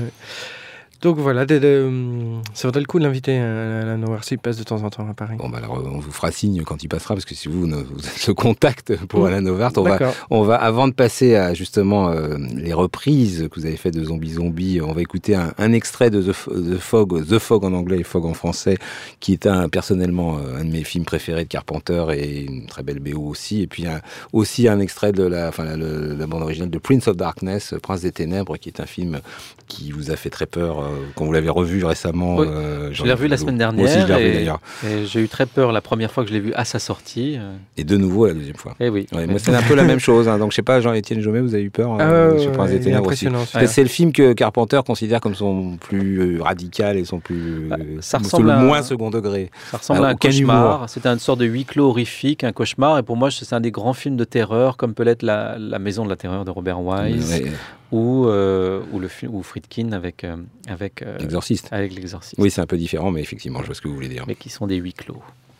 Donc voilà, de, de, ça vaudrait le coup de l'inviter à la Nowhere s'il passe de temps en temps à Paris. Bon, bah alors on vous fera signe quand il passera, parce que si vous, vous êtes le contact pour mmh. Alan Howard, on va, on va, avant de passer à justement euh, les reprises que vous avez faites de Zombie Zombie, on va écouter un, un extrait de The, The Fog, The Fog en anglais et Fog en français, qui est un, personnellement un de mes films préférés de Carpenter et une très belle B O aussi. Et puis un, aussi un extrait de la, enfin, la, la, la bande originale de Prince of Darkness, Prince des Ténèbres, qui est un film qui vous a fait très peur euh, quand vous l'avez revu récemment. Oui, euh, je l'ai revu la semaine dernière. Moi aussi, je l'ai revu et, d'ailleurs. Et j'ai eu très peur la première fois que je l'ai vu à sa sortie. Et de nouveau la deuxième fois. Et oui. Ouais, moi, c'est un peu la même chose. Hein. Donc, je sais pas, Jean-Étienne Jomet, vous avez eu peur ah, euh, ouais, sur Prince des Ténèbres aussi. Ouais. C'est le film que Carpenter considère comme son plus euh, radical et son plus bah, ça euh, ressemble le à moins un... second degré. Ça ressemble ah, à un cauchemar. C'était une sorte de huis clos horrifique, un cauchemar. Et pour moi, c'est un des grands films de terreur, comme peut l'être la, la Maison de la Terreur de Robert Wise. Ouais. Ou, euh, ou, le, ou Friedkin avec, euh, avec, euh, L'Exorciste. avec L'Exorciste. Oui, c'est un peu différent, mais effectivement, je vois ce que vous voulez dire. Mais qui sont des huis clos.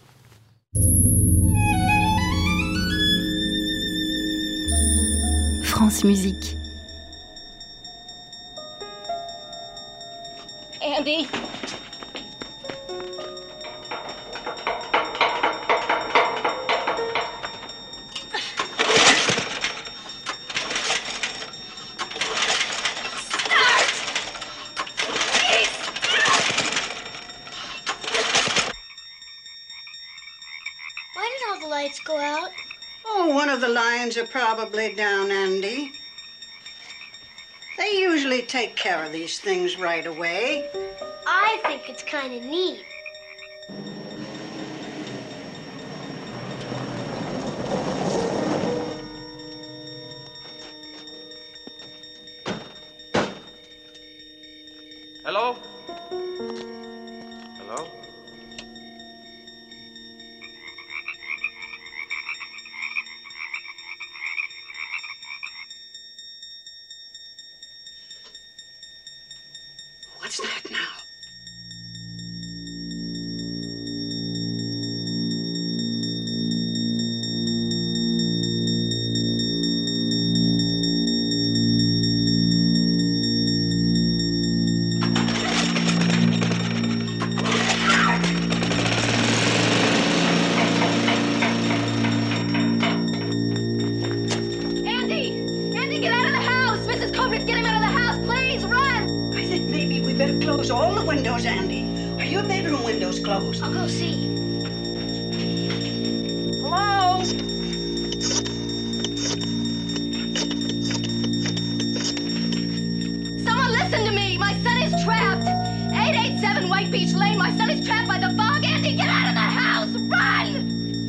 France Musique. Andy. lights go out? Oh, one of the lines are probably down, Andy. They usually take care of these things right away. I think it's kind of neat. Hello? Hello? What's that now? All the windows, Andy. Are your bedroom windows closed? I'll go see. Hello? Someone listen to me! My son is trapped! eight eighty-seven White Beach Lane. My son is trapped by the fog. Andy, get out of the house! Run!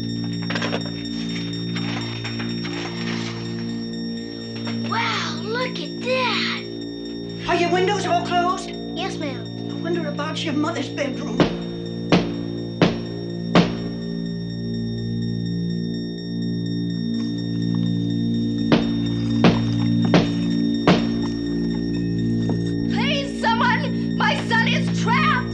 Wow, look at that! Are your windows all closed? Yes, ma'am. I wonder about your mother's bedroom. Please, someone! My son is trapped!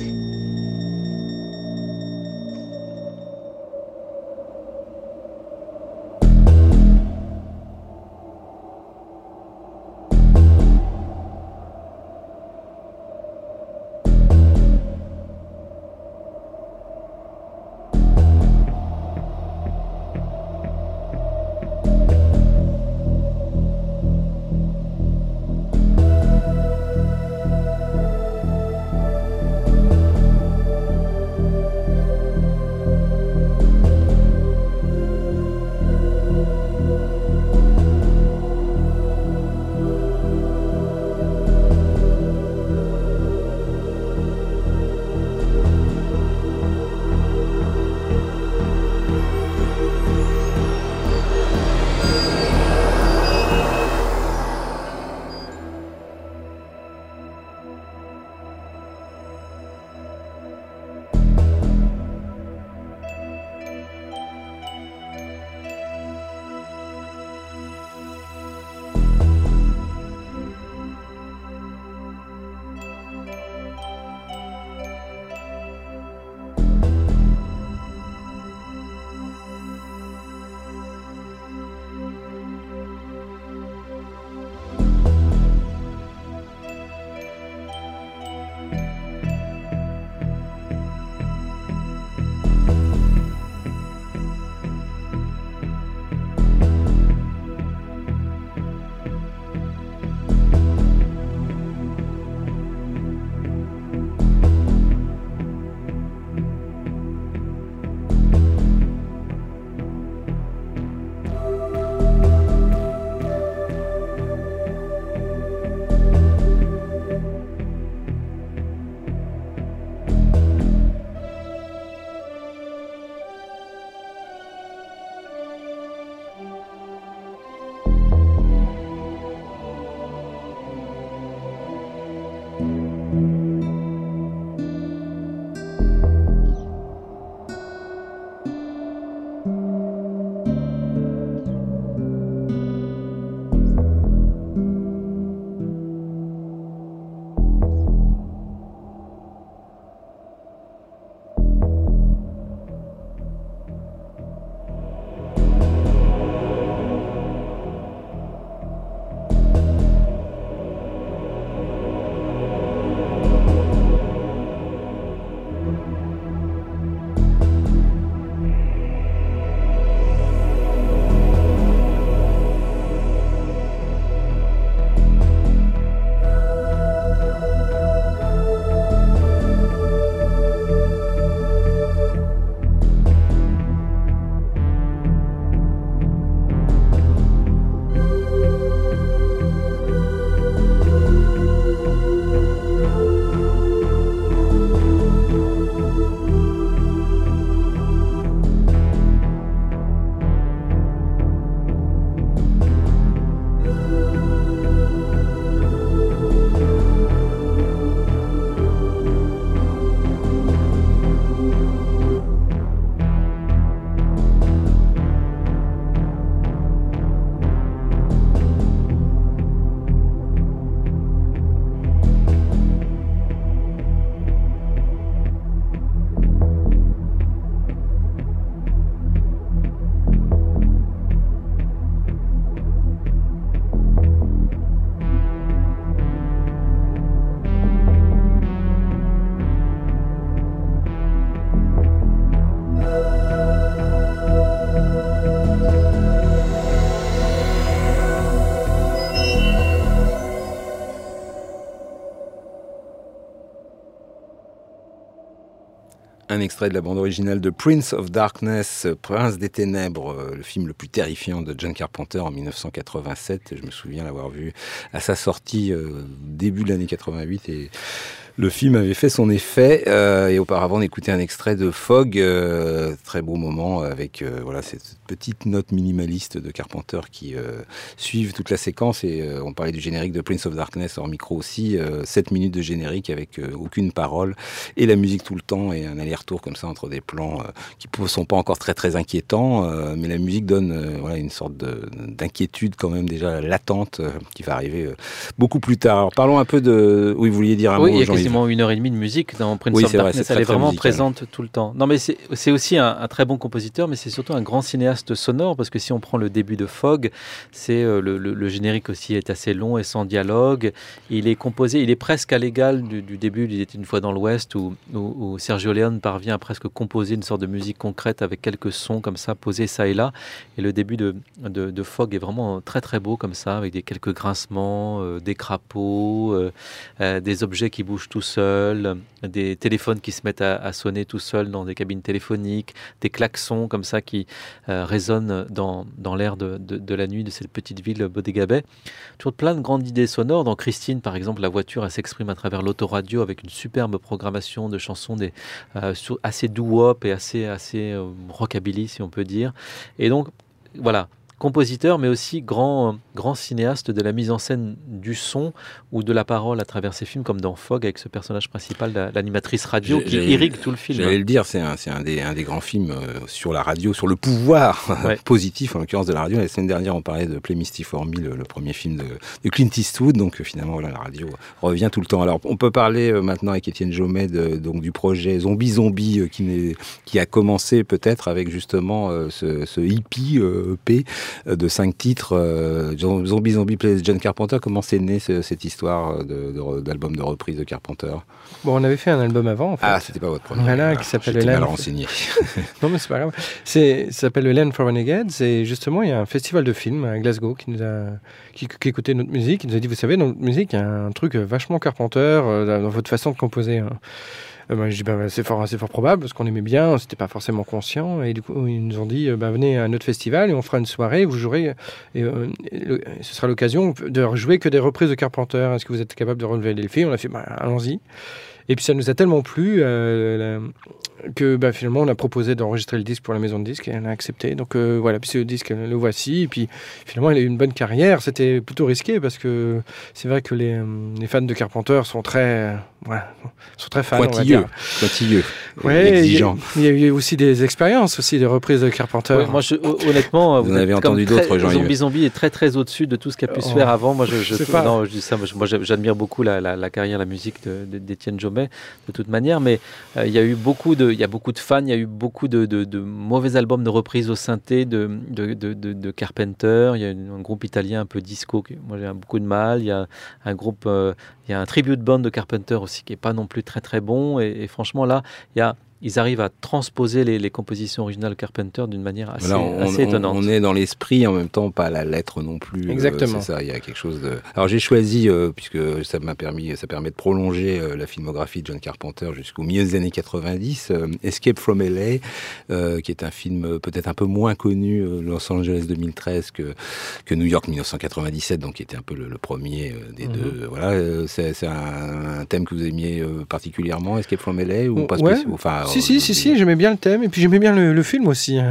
Un extrait de la bande originale de Prince of Darkness, Prince des Ténèbres, le film le plus terrifiant de John Carpenter en dix-neuf cent quatre-vingt-sept. Je me souviens l'avoir vu à sa sortie euh, début de l'année quatre-vingt-huit et le film avait fait son effet. Euh, et auparavant, on écoutait un extrait de Fog, euh, très beau moment avec euh, voilà cette petite note minimaliste de Carpenter qui euh, suivent toute la séquence. Et euh, on parlait du générique de Prince of Darkness hors micro aussi, euh, sept minutes de générique avec euh, aucune parole et la musique tout le temps et un aller-retour comme ça entre des plans euh, qui ne sont pas encore très très inquiétants, euh, mais la musique donne euh, voilà, une sorte de, d'inquiétude quand même déjà latente euh, qui va arriver euh, beaucoup plus tard. Alors, parlons un peu de... Oui, vous vouliez dire un oui, mot, il y a Jean-Yves. Quasiment une heure et demie de musique dans Prince oui, of Darkness, Darkness, elle est vraiment musical. présente tout le temps. Non mais c'est, c'est aussi un, un très bon compositeur, mais c'est surtout un grand cinéaste sonore, parce que si on prend le début de Fog, c'est, euh, le, le, le générique aussi est assez long et sans dialogue. Il est composé, il est presque à l'égal du, du début d'Il était une fois dans l'Ouest, où, où, où Sergio Leone parvient à presque composer une sorte de musique concrète avec quelques sons comme ça, posés ça et là. Et le début de, de, de Fog est vraiment très très beau comme ça, avec des quelques grincements, euh, des crapauds, euh, euh, des objets qui bougent tout seuls, des téléphones qui se mettent à, à sonner tout seuls dans des cabines téléphoniques, des klaxons comme ça qui euh, résonnent dans, dans l'air de, de, de la nuit de cette petite ville Bodega Bay. Toujours plein de grandes idées sonores. Dans Christine, par exemple, la voiture elle s'exprime à travers l'autoradio avec une superbe programmation de chansons des, euh, sur, assez doo-wop et assez, assez euh, rockabilly, si on peut dire. Et donc, voilà. Compositeur, mais aussi grand, grand cinéaste de la mise en scène du son ou de la parole à travers ses films, comme dans Fog, avec ce personnage principal, la, l'animatrice radio, J'ai, qui irrigue tout le film. J'allais le dire, c'est un, c'est un, des, un des grands films euh, sur la radio, sur le pouvoir ouais. positif, en l'occurrence de la radio. La semaine dernière, on parlait de Play Misty for Me, le, le premier film de, de Clint Eastwood, donc euh, finalement, voilà, la radio revient tout le temps. Alors, on peut parler euh, maintenant avec Étienne Jomet de, donc, du projet Zombie Zombie, euh, qui, n'est, qui a commencé peut-être avec justement euh, ce, ce hippie euh, E P, de cinq titres, euh, Zombie Zombie Plays John Carpenter. Comment c'est né ce, cette histoire de, de, d'album de reprise de Carpenter? Bon, on avait fait un album avant, en fait. Ah, c'était pas votre premier. Voilà, qui s'appelle J'étais Land. mal renseigné. Non, mais c'est pas grave. C'est, ça s'appelle le Land for Renegades, et justement, il y a un festival de films à Glasgow qui nous a, qui, qui écoutait notre musique, qui nous a dit, vous savez, dans notre musique, il y a un truc vachement Carpenter euh, dans votre façon de composer. Hein. Euh, bah, je dis, bah, c'est, fort, c'est fort probable, parce qu'on aimait bien, c'était pas forcément conscient, et du coup, ils nous ont dit, bah, venez à notre festival, et on fera une soirée, vous jouerez, et, euh, et le, ce sera l'occasion de jouer que des reprises de Carpenter. Est-ce que vous êtes capable de relever les défis? On a fait, bah, allons-y. Et puis ça nous a tellement plu euh, la, que bah, finalement on a proposé d'enregistrer le disque pour la maison de disques et elle a accepté. Donc euh, voilà, puis ce disque, le voici. Et puis finalement, il a eu une bonne carrière. C'était plutôt risqué parce que c'est vrai que les, les fans de Carpenter sont très, ouais, sont très fans. Pointilleux, pointilleux, ouais, exigeants. Il y, y a eu aussi des expériences, aussi des reprises de Carpenter. Ouais, moi, je, honnêtement, vous en avez entendu d'autres, très, Jean-Yves. Zombie Zombie est très très au-dessus de tout ce qu'a pu oh, se faire avant. Moi, je, je, je, non, je dis ça. Moi, j'admire beaucoup la, la, la carrière, la musique de, de, d'Étienne Jomet. De toute manière, mais euh, il y a eu beaucoup de, il y a beaucoup de fans, il y a eu beaucoup de, de, de mauvais albums de reprises au synthé de, de, de, de, de Carpenter. Il y a un groupe italien un peu disco, qui, moi j'ai beaucoup de mal. Il y a un groupe, euh, il y a un tribute band de Carpenter aussi qui est pas non plus très très bon. Et, et franchement là, il y a ils arrivent à transposer les, les compositions originales Carpenter d'une manière assez, voilà, on, assez étonnante. On est dans l'esprit, en même temps pas à la lettre non plus. Exactement. Euh, c'est ça, il y a quelque chose de... Alors j'ai choisi, euh, puisque ça m'a permis, ça permet de prolonger euh, la filmographie de John Carpenter jusqu'au milieu des années quatre-vingt-dix, euh, Escape from L A, euh, qui est un film euh, peut-être un peu moins connu, euh, Los Angeles deux mille treize, que, que New York dix-neuf cent quatre-vingt-dix-sept, donc qui était un peu le, le premier euh, des mm-hmm. deux. Voilà, euh, c'est, c'est un, un thème que vous aimiez euh, particulièrement, Escape from L A, ou pas ouais. spécial, enfin, Si, si, si, si, j'aimais bien le thème, et puis j'aimais bien le, le film aussi.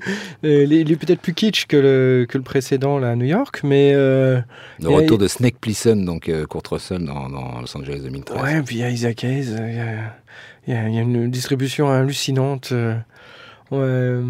Il est peut-être plus kitsch que le, que le précédent, là, à New York, mais... Euh, le retour a, de Snake Plissken, donc euh, Kurt Russell, dans, dans Los Angeles deux mille treize. Ouais, et puis il y a Isaac Hayes, il y a, il y a, il y a une distribution hallucinante. Euh, ouais,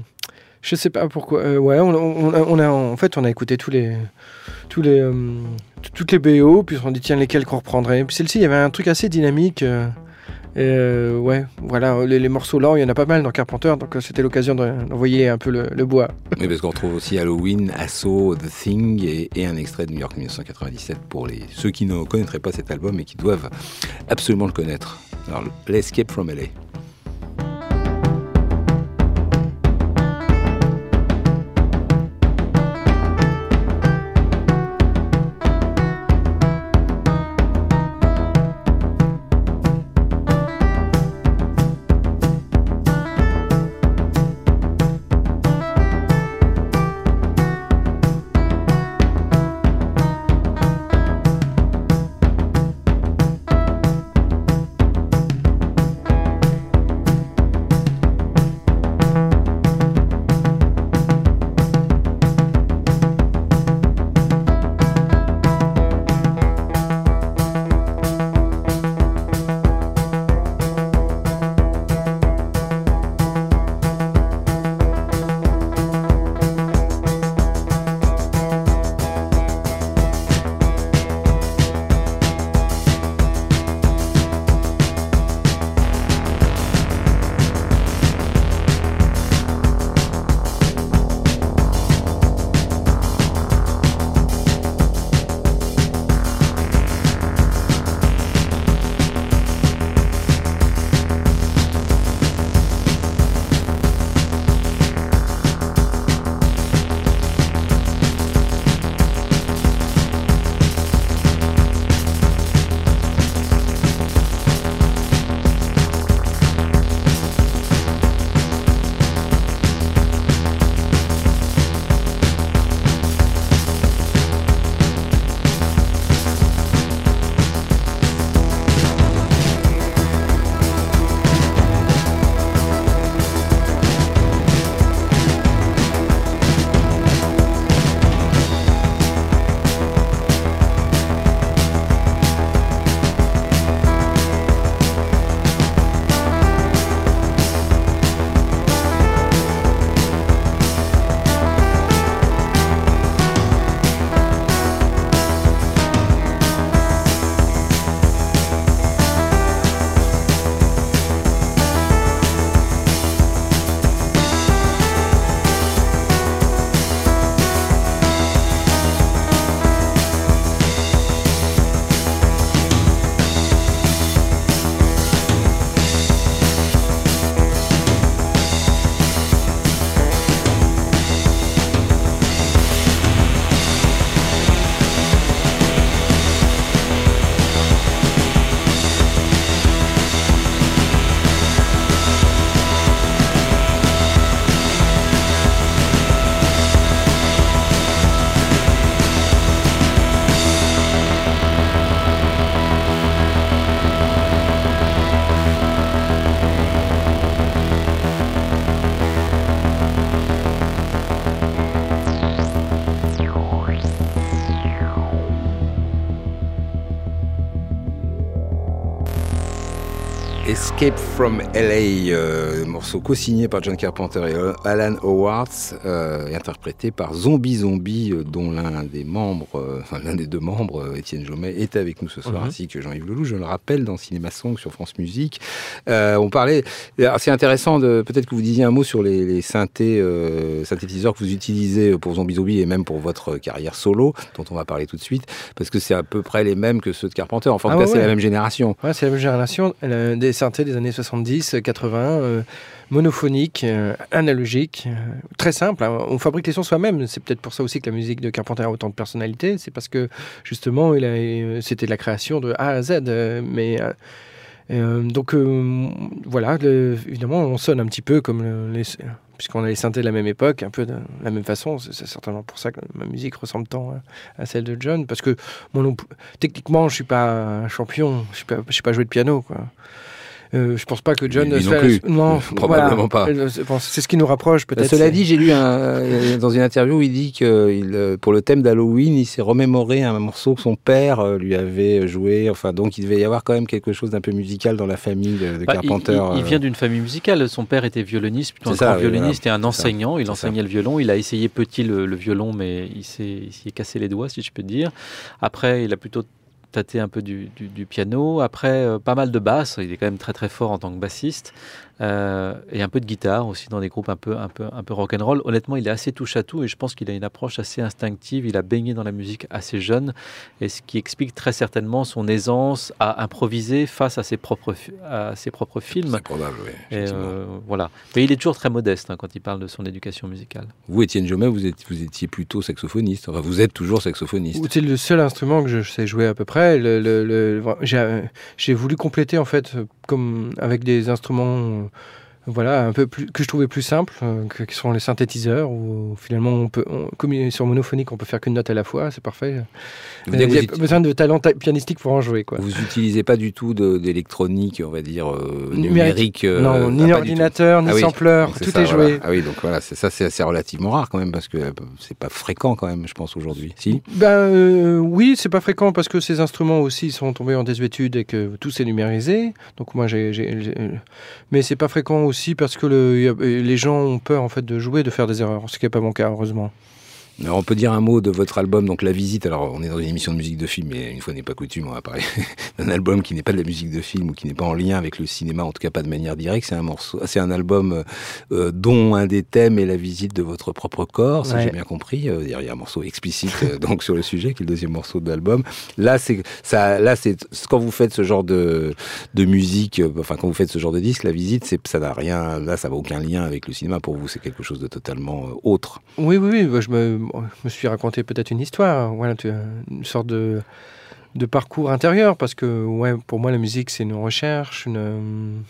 je sais pas pourquoi. Euh, ouais, on, on, on a, en fait, on a écouté tous les... Tous les euh, toutes les B O, puis on s'est dit, tiens, lesquels qu'on reprendrait. Puis celle-ci, il y avait un truc assez dynamique... Euh, Et euh, ouais, voilà, les, les morceaux là, il y en a pas mal dans Carpenter, donc euh, c'était l'occasion de, d'envoyer un peu le, le bois. Oui, parce qu'on retrouve aussi Halloween, Assault, The Thing et, et un extrait de New York dix-neuf cent quatre-vingt-dix-sept pour les, ceux qui ne connaîtraient pas cet album et qui doivent absolument le connaître. Alors, l'Escape from L A. Escape from L A, euh, morceau co-signé par John Carpenter et Alan Howard, euh, et interprété par Zombie Zombie, euh, dont l'un des membres, euh, enfin l'un des deux membres, euh, Étienne Jomet, est avec nous ce soir, mm-hmm. ainsi que Jean-Yves Leloup. Je le rappelle dans Cinéma Song sur France Musique. Euh, on parlait, alors c'est intéressant de peut-être que vous disiez un mot sur les, les synthés, euh, synthétiseurs que vous utilisez pour Zombie Zombie et même pour votre carrière solo, dont on va parler tout de suite, parce que c'est à peu près les mêmes que ceux de Carpenter. Enfin, en tout ah, cas, ouais, c'est ouais. la même génération. Ouais, c'est la même génération. Euh, des synthés des années soixante-dix, quatre-vingts, euh, monophoniques, euh, analogiques, euh, très simple. Hein. On fabrique les sons soi-même. C'est peut-être pour ça aussi que la musique de Carpenter a autant de personnalité. C'est parce que, justement, il a, euh, c'était de la création de A à Z. Euh, mais... Euh, Euh, donc euh, voilà, le, évidemment on sonne un petit peu comme le, les, puisqu'on a les synthés de la même époque, un peu de la même façon. C'est, c'est certainement pour ça que ma musique ressemble tant à, à celle de John, parce que bon, techniquement je suis pas un champion, je suis pas, je suis pas joué de piano quoi. Euh, je pense pas que John... Lui non plus. Non, probablement voilà. pas. C'est ce qui nous rapproche peut-être. Cela dit, j'ai lu un, dans une interview où il dit que pour le thème d'Halloween, il s'est remémoré un morceau que son père lui avait joué. Enfin, donc il devait y avoir quand même quelque chose d'un peu musical dans la famille de, de bah, Carpenter. Il, il, il vient d'une famille musicale. Son père était violoniste, plutôt un grand violoniste voilà. et un enseignant. Il enseignait le violon. Il a essayé petit le, le violon, mais il s'est, il s'est cassé les doigts, si je peux dire. Après, il a plutôt tâté un peu du, du, du piano, après euh, pas mal de basse, il est quand même très très fort en tant que bassiste, euh, et un peu de guitare aussi dans des groupes un peu, un peu, un peu rock'n'roll. Honnêtement, il est assez touche à tout et je pense qu'il a une approche assez instinctive, il a baigné dans la musique assez jeune, et ce qui explique très certainement son aisance à improviser face à ses propres, à ses propres films. C'est probable, oui. Et, euh, voilà. Mais il est toujours très modeste hein, quand il parle de son éducation musicale. Vous, Étienne Jomet, vous, êtes, vous étiez plutôt saxophoniste, enfin vous êtes toujours saxophoniste. C'est le seul instrument que je sais jouer à peu près. Le, le, le, j'ai, j'ai voulu compléter en fait comme avec des instruments euh, voilà un peu plus que je trouvais plus simples euh, que, qui sont les synthétiseurs où finalement on peut on, comme sur monophonique on peut faire qu'une note à la fois, c'est parfait. Il n'y a pas besoin de talent ta- pianistique pour en jouer quoi. Vous n'utilisez pas du tout de, d'électronique on va dire euh, numérique euh, non, ni ah, ordinateur ni ah, oui. sampler, tout ça, est voilà. joué. Ah oui, donc voilà, c'est ça, c'est assez relativement rare quand même parce que c'est pas fréquent quand même, je pense aujourd'hui. Si. Ben euh, oui, c'est pas fréquent parce que ces instruments aussi sont tombés en désuétude et que tout s'est numérisé. Donc moi j'ai, j'ai, j'ai... mais c'est pas fréquent aussi parce que le, les gens ont peur en fait de jouer, de faire des erreurs, ce qui n'est pas mon cas heureusement. Alors on peut dire un mot de votre album, donc La Visite. Alors on est dans une émission de musique de film, mais une fois n'est pas coutume, on va parler d'un album qui n'est pas de la musique de film ou qui n'est pas en lien avec le cinéma, en tout cas pas de manière directe. C'est un morceau, c'est un album euh, dont un des thèmes est la visite de votre propre corps, si ouais. j'ai bien compris. Euh, il y a un morceau explicite euh, donc sur le sujet, qui est le deuxième morceau de l'album. Là, c'est ça. Là, c'est quand vous faites ce genre de de musique, euh, enfin quand vous faites ce genre de disque, La Visite, c'est ça n'a rien. Là, ça n'a aucun lien avec le cinéma pour vous. C'est quelque chose de totalement euh, autre. Oui, oui, oui. Bah, je me Je me suis raconté peut-être une histoire, voilà, une sorte de, de parcours intérieur, parce que ouais, pour moi la musique c'est une recherche, une,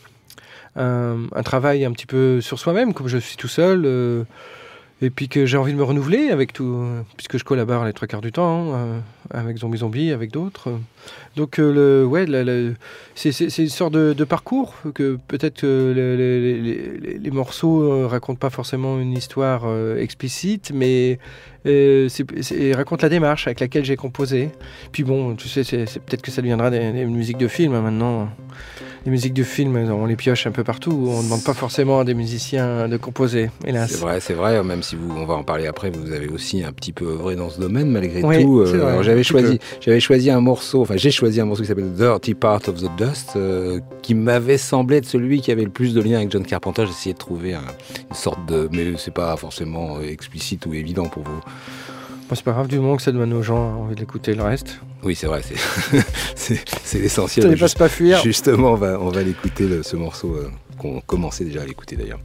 un, un travail un petit peu sur soi-même, comme je suis tout seul, euh, et puis que j'ai envie de me renouveler avec tout, puisque je collabore les trois quarts du temps, hein, avec Zombie Zombie, avec d'autres. Donc euh, le, ouais, la, la, c'est, c'est, c'est une sorte de, de parcours que peut-être que les, les, les, les morceaux euh, racontent pas forcément une histoire euh, explicite, mais euh, c'est, c'est, racontent la démarche avec laquelle j'ai composé. Puis bon, tu sais, c'est, c'est peut-être que ça deviendra des, des musiques de film hein, maintenant. Les musiques de film, on les pioche un peu partout. On ne demande pas forcément à des musiciens de composer, hélas. C'est vrai, c'est vrai. Même si vous, on va en parler après, vous avez aussi un petit peu œuvré dans ce domaine malgré oui, tout. C'est vrai, alors, j'avais choisi, j'avais choisi un morceau. Enfin, j'ai choisi un morceau qui s'appelle Dirty Part of the Dust, euh, qui m'avait semblé être celui qui avait le plus de lien avec John Carpenter. J'ai essayé de trouver un, une sorte de, mais c'est pas forcément explicite ou évident pour vous. Bon, c'est pas grave du moment que ça donne aux gens envie d'écouter le reste. Oui, c'est vrai, c'est, c'est, c'est l'essentiel. Ça ne passe pas fuir. Justement, on va, on va l'écouter, le, ce morceau euh, qu'on commençait déjà à l'écouter d'ailleurs.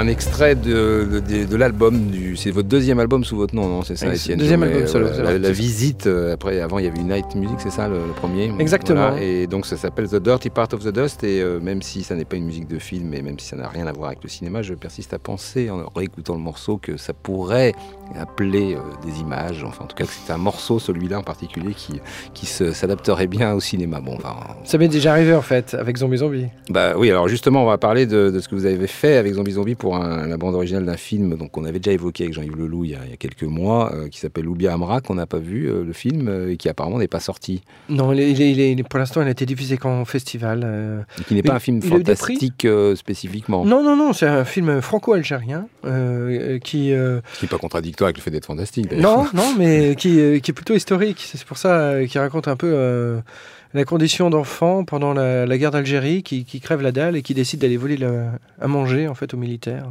un extrait de, de, de l'album, du, c'est votre deuxième album sous votre nom, non? C'est ça, oui, Étienne? Deuxième album solo. Voilà, la, la visite, euh, après, avant il y avait Night Music, c'est ça le, le premier? Exactement. Voilà, et donc ça s'appelle The Dirty Part of the Dust, et euh, même si ça n'est pas une musique de film, et même si ça n'a rien à voir avec le cinéma, je persiste à penser, en réécoutant le morceau, que ça pourrait appeler euh, des images, enfin en tout cas que c'est un morceau, celui-là en particulier, qui, qui se, s'adapterait bien au cinéma. Bon, enfin, ça m'est déjà arrivé en fait, avec Zombie Zombie. Bah oui, alors justement, on va parler de, de ce que vous avez fait avec Zombie Zombie pour un, la bande originale d'un film donc, qu'on avait déjà évoqué avec Jean-Yves Leloup il y a, il y a quelques mois, euh, qui s'appelle Loubia Amra, qu'on n'a pas vu, euh, le film, euh, et qui apparemment n'est pas sorti. Non, il est, il est, il est, pour l'instant, il a été diffusé qu'en festival. Euh, et qui n'est pas un film fantastique euh, spécifiquement. Non, non, non, c'est un film franco-algérien euh, qui... Euh, qui n'est pas contradictoire avec le fait d'être fantastique, d'ailleurs. Non, non, mais qui, euh, qui est plutôt historique. C'est pour ça euh, qu'il raconte un peu... Euh, la condition d'enfant pendant la, la guerre d'Algérie qui, qui crève la dalle et qui décide d'aller voler la, à manger en fait aux militaires.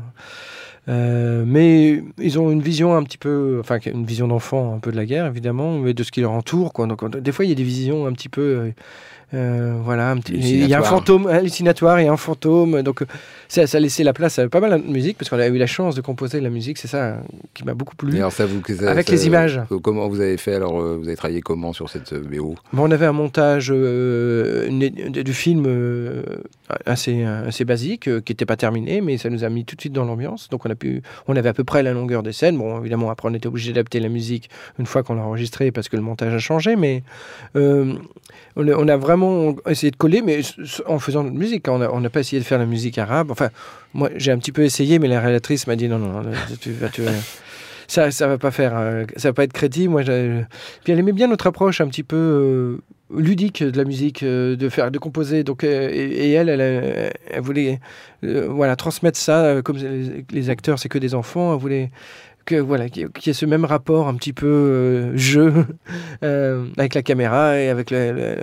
Euh, mais ils ont une vision un petit peu, enfin une vision d'enfant un peu de la guerre évidemment, mais de ce qui leur entoure, quoi. Donc des fois il y a des visions un petit peu, euh, euh, voilà, un petit, il y a un fantôme hallucinatoire, il y a un fantôme, donc ça, ça a laissé la place à pas mal de musique parce qu'on a eu la chance de composer la musique, c'est ça qui m'a beaucoup plu. Alors ça, vous, ça, avec ça, les images. Comment vous avez fait alors? Vous avez travaillé comment sur cette B O? Bon, on avait un montage euh, du film euh, assez, assez basique, euh, qui n'était pas terminé, mais ça nous a mis tout de suite dans l'ambiance. Donc on a pu, on avait à peu près la longueur des scènes. Bon, évidemment, après on était obligé d'adapter la musique une fois qu'on l'a enregistrée parce que le montage a changé, mais euh, on, a, on a vraiment essayé de coller, mais en faisant notre musique. On n'a pas essayé de faire la musique arabe. Enfin, moi j'ai un petit peu essayé, mais la réalisatrice m'a dit non, non, non tu vas... Tu vas ça, ça va pas faire, euh, ça va pas être crédible. Moi, j'ai... Puis elle aimait bien notre approche un petit peu euh, ludique de la musique, euh, de faire, de composer. Donc, euh, et, et elle, elle, elle, elle voulait, euh, voilà, transmettre ça. Euh, comme les, les acteurs, c'est que des enfants. Elle voulait que voilà, qu'il y ait ce même rapport un petit peu euh, jeu euh, avec la caméra et avec la, la,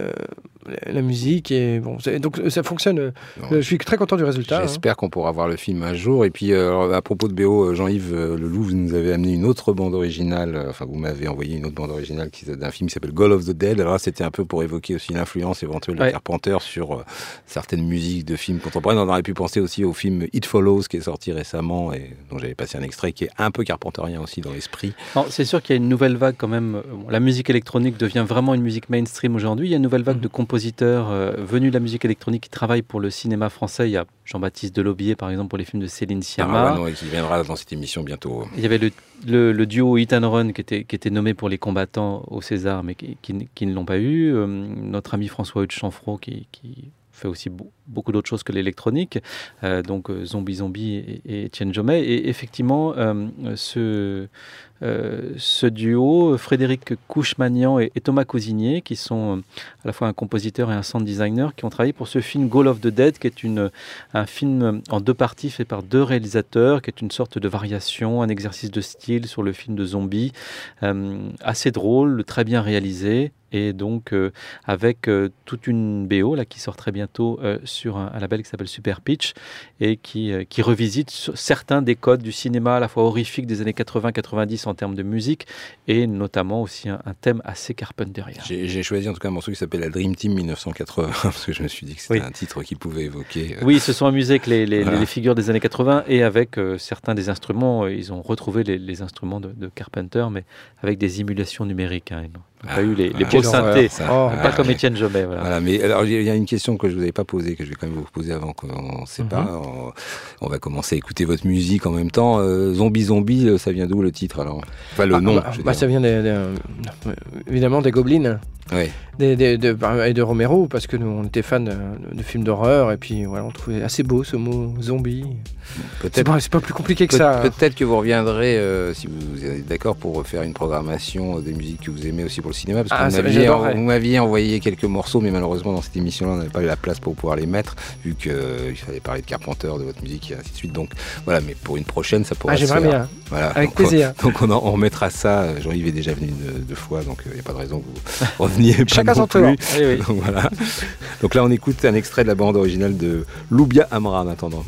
la musique. Et bon, donc ça fonctionne. Non, je suis très content du résultat. J'espère hein. qu'on pourra voir le film un jour. Et puis, euh, à propos de B O, Jean-Yves Leloup, vous nous avez amené une autre bande originale. Euh, enfin, vous m'avez envoyé une autre bande originale qui, d'un film qui s'appelle Goal of the Dead. Alors là, c'était un peu pour évoquer aussi l'influence éventuelle de ouais. Carpenter sur euh, certaines musiques de films contemporains. On aurait pu penser aussi au film It Follows qui est sorti récemment et dont j'avais passé un extrait qui est un peu Carpenter rien aussi dans l'esprit. Non, c'est sûr qu'il y a une nouvelle vague quand même. La musique électronique devient vraiment une musique mainstream aujourd'hui. Il y a une nouvelle vague mmh. de compositeurs euh, venus de la musique électronique qui travaillent pour le cinéma français. Il y a Jean-Baptiste Delaubier, par exemple, pour les films de Céline Sciamma. Ah, ouais, non, et qui viendra dans cette émission bientôt. Il y avait le, le, le duo Hit and Run qui était, qui était nommé pour les combattants au César, mais qui, qui, qui ne l'ont pas eu. Euh, notre ami François Hugues Chanfraud qui... qui fait aussi beaucoup d'autres choses que l'électronique, euh, donc euh, Zombie Zombie et, et Étienne Jomet. Et effectivement, euh, ce, euh, ce duo, Frédéric Couchemagnan et, et Thomas Cousignier, qui sont euh, à la fois un compositeur et un sound designer, qui ont travaillé pour ce film Goal of the Dead, qui est une, un film en deux parties fait par deux réalisateurs, qui est une sorte de variation, un exercice de style sur le film de zombie, euh, assez drôle, très bien réalisé, et donc euh, avec euh, toute une B O là, qui sort très bientôt euh, sur un, un label qui s'appelle Super Pitch et qui, euh, qui revisite certains des codes du cinéma à la fois horrifique des années quatre-vingts quatre-vingt-dix en termes de musique et notamment aussi un, un thème assez carpenterien. J'ai, j'ai choisi en tout cas un morceau qui s'appelle La Dream Team mille neuf cent quatre-vingts parce que je me suis dit que c'était oui. un titre qui pouvait évoquer... Euh... Oui, ils se sont amusés avec les, les, voilà. les figures des années quatre-vingts et avec euh, certains des instruments. Euh, ils ont retrouvé les, les instruments de, de Carpenter mais avec des émulations numériques. Hein, on n'a pas ah, eu les, les beaux synthés, oh, pas ah, comme okay. Étienne Jomet. Voilà. Voilà, mais alors il y a une question que je vous avais pas posée, que je vais quand même vous poser avant qu'on ne sait mm-hmm. pas. On, on va commencer à écouter votre musique en même temps. Euh, Zombie Zombie, ça vient d'où le titre alors? Enfin le ah, nom. Bah, bah, ça vient des, des, évidemment des Goblins. Oui. Des, des, de, et de Romero, parce que nous on était fans de, de films d'horreur et puis voilà, on trouvait assez beau ce mot zombie. Peut-être, c'est, pas, c'est pas plus compliqué que peut, ça. Peut-être que vous reviendrez, euh, si vous êtes d'accord, pour faire une programmation des musiques que vous aimez aussi pour le cinéma, parce que ah, vous, m'aviez, en, vous m'aviez envoyé quelques morceaux, mais malheureusement dans cette émission-là, on n'avait pas eu la place pour pouvoir les mettre, vu qu'il euh, fallait parler de Carpenter, de votre musique et ainsi de suite. Donc voilà, mais pour une prochaine, ça pourrait ah, se faire. J'aimerais bien, voilà. avec donc, plaisir. On, donc on, en, on remettra ça. Jean-Yves est déjà venu deux, deux fois, donc il euh, n'y a pas de raison que vous reveniez pas non plus. Oui, oui. Donc, voilà. Donc là, on écoute un extrait de la bande originale de Loubia Amra en attendant.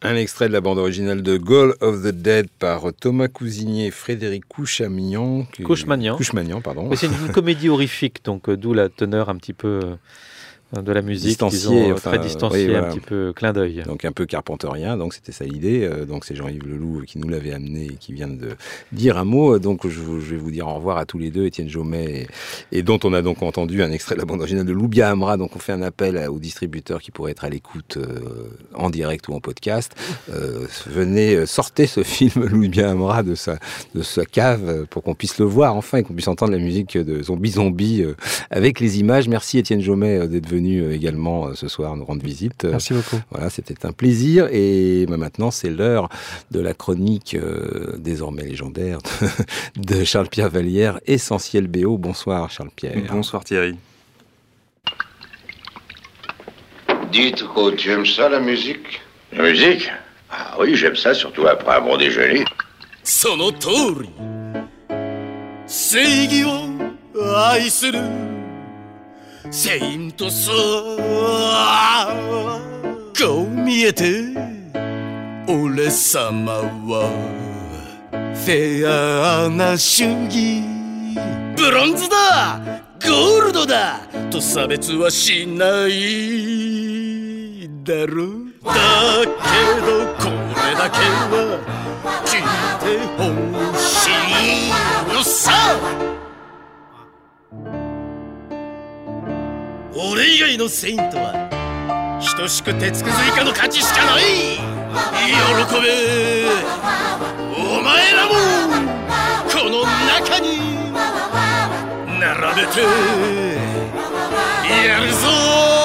Un extrait de la bande originale de Goal of the Dead par Thomas Cousigné et Frédéric Couchamagnan. Couchemagnan. Couchemagnan, pardon. Mais c'est une comédie horrifique, donc euh, d'où la teneur un petit peu euh, de la musique, distanciée, disons, euh, enfin, très distanciée, oui, voilà. un petit peu clin d'œil. Donc un peu carpenterien, donc c'était ça l'idée. Euh, donc c'est Jean-Yves Leloup qui nous l'avait amené et qui vient de dire un mot. Donc je, je vais vous dire au revoir à tous les deux, Étienne Jomet et, et dont on a donc entendu un extrait de la bande originale de Loubia Amra. Donc on fait un appel aux distributeurs qui pourraient être à l'écoute euh, en direct ou en podcast. Euh, venez, sortez ce film Loubia Amra de sa, de sa cave pour qu'on puisse le voir enfin et qu'on puisse entendre la musique de Zombie Zombie euh, avec les images. Merci Étienne Jomet euh, d'être venu euh, également euh, ce soir nous rendre visite. Merci beaucoup. Voilà, c'était un plaisir. Et bah, maintenant, c'est l'heure de la chronique euh, désormais légendaire de, de Charles-Pierre Vallière, Essentiel B O. Bonsoir Charles-Pierre. Bonsoir Thierry. Dites, oh, tu aimes ça, la musique? La musique? Ah oui, j'aime ça, surtout après un bon déjeuner. その通り正義を愛するセイントスこう見えて俺様はフェアな主義ブロンズだゴールドだと差別はしないだろうだけどこれだけは聞いてほしいのさ俺以外のセイントは等しく鉄くず以下の価値しかない喜べお前らもこの中に並べてやるぞ。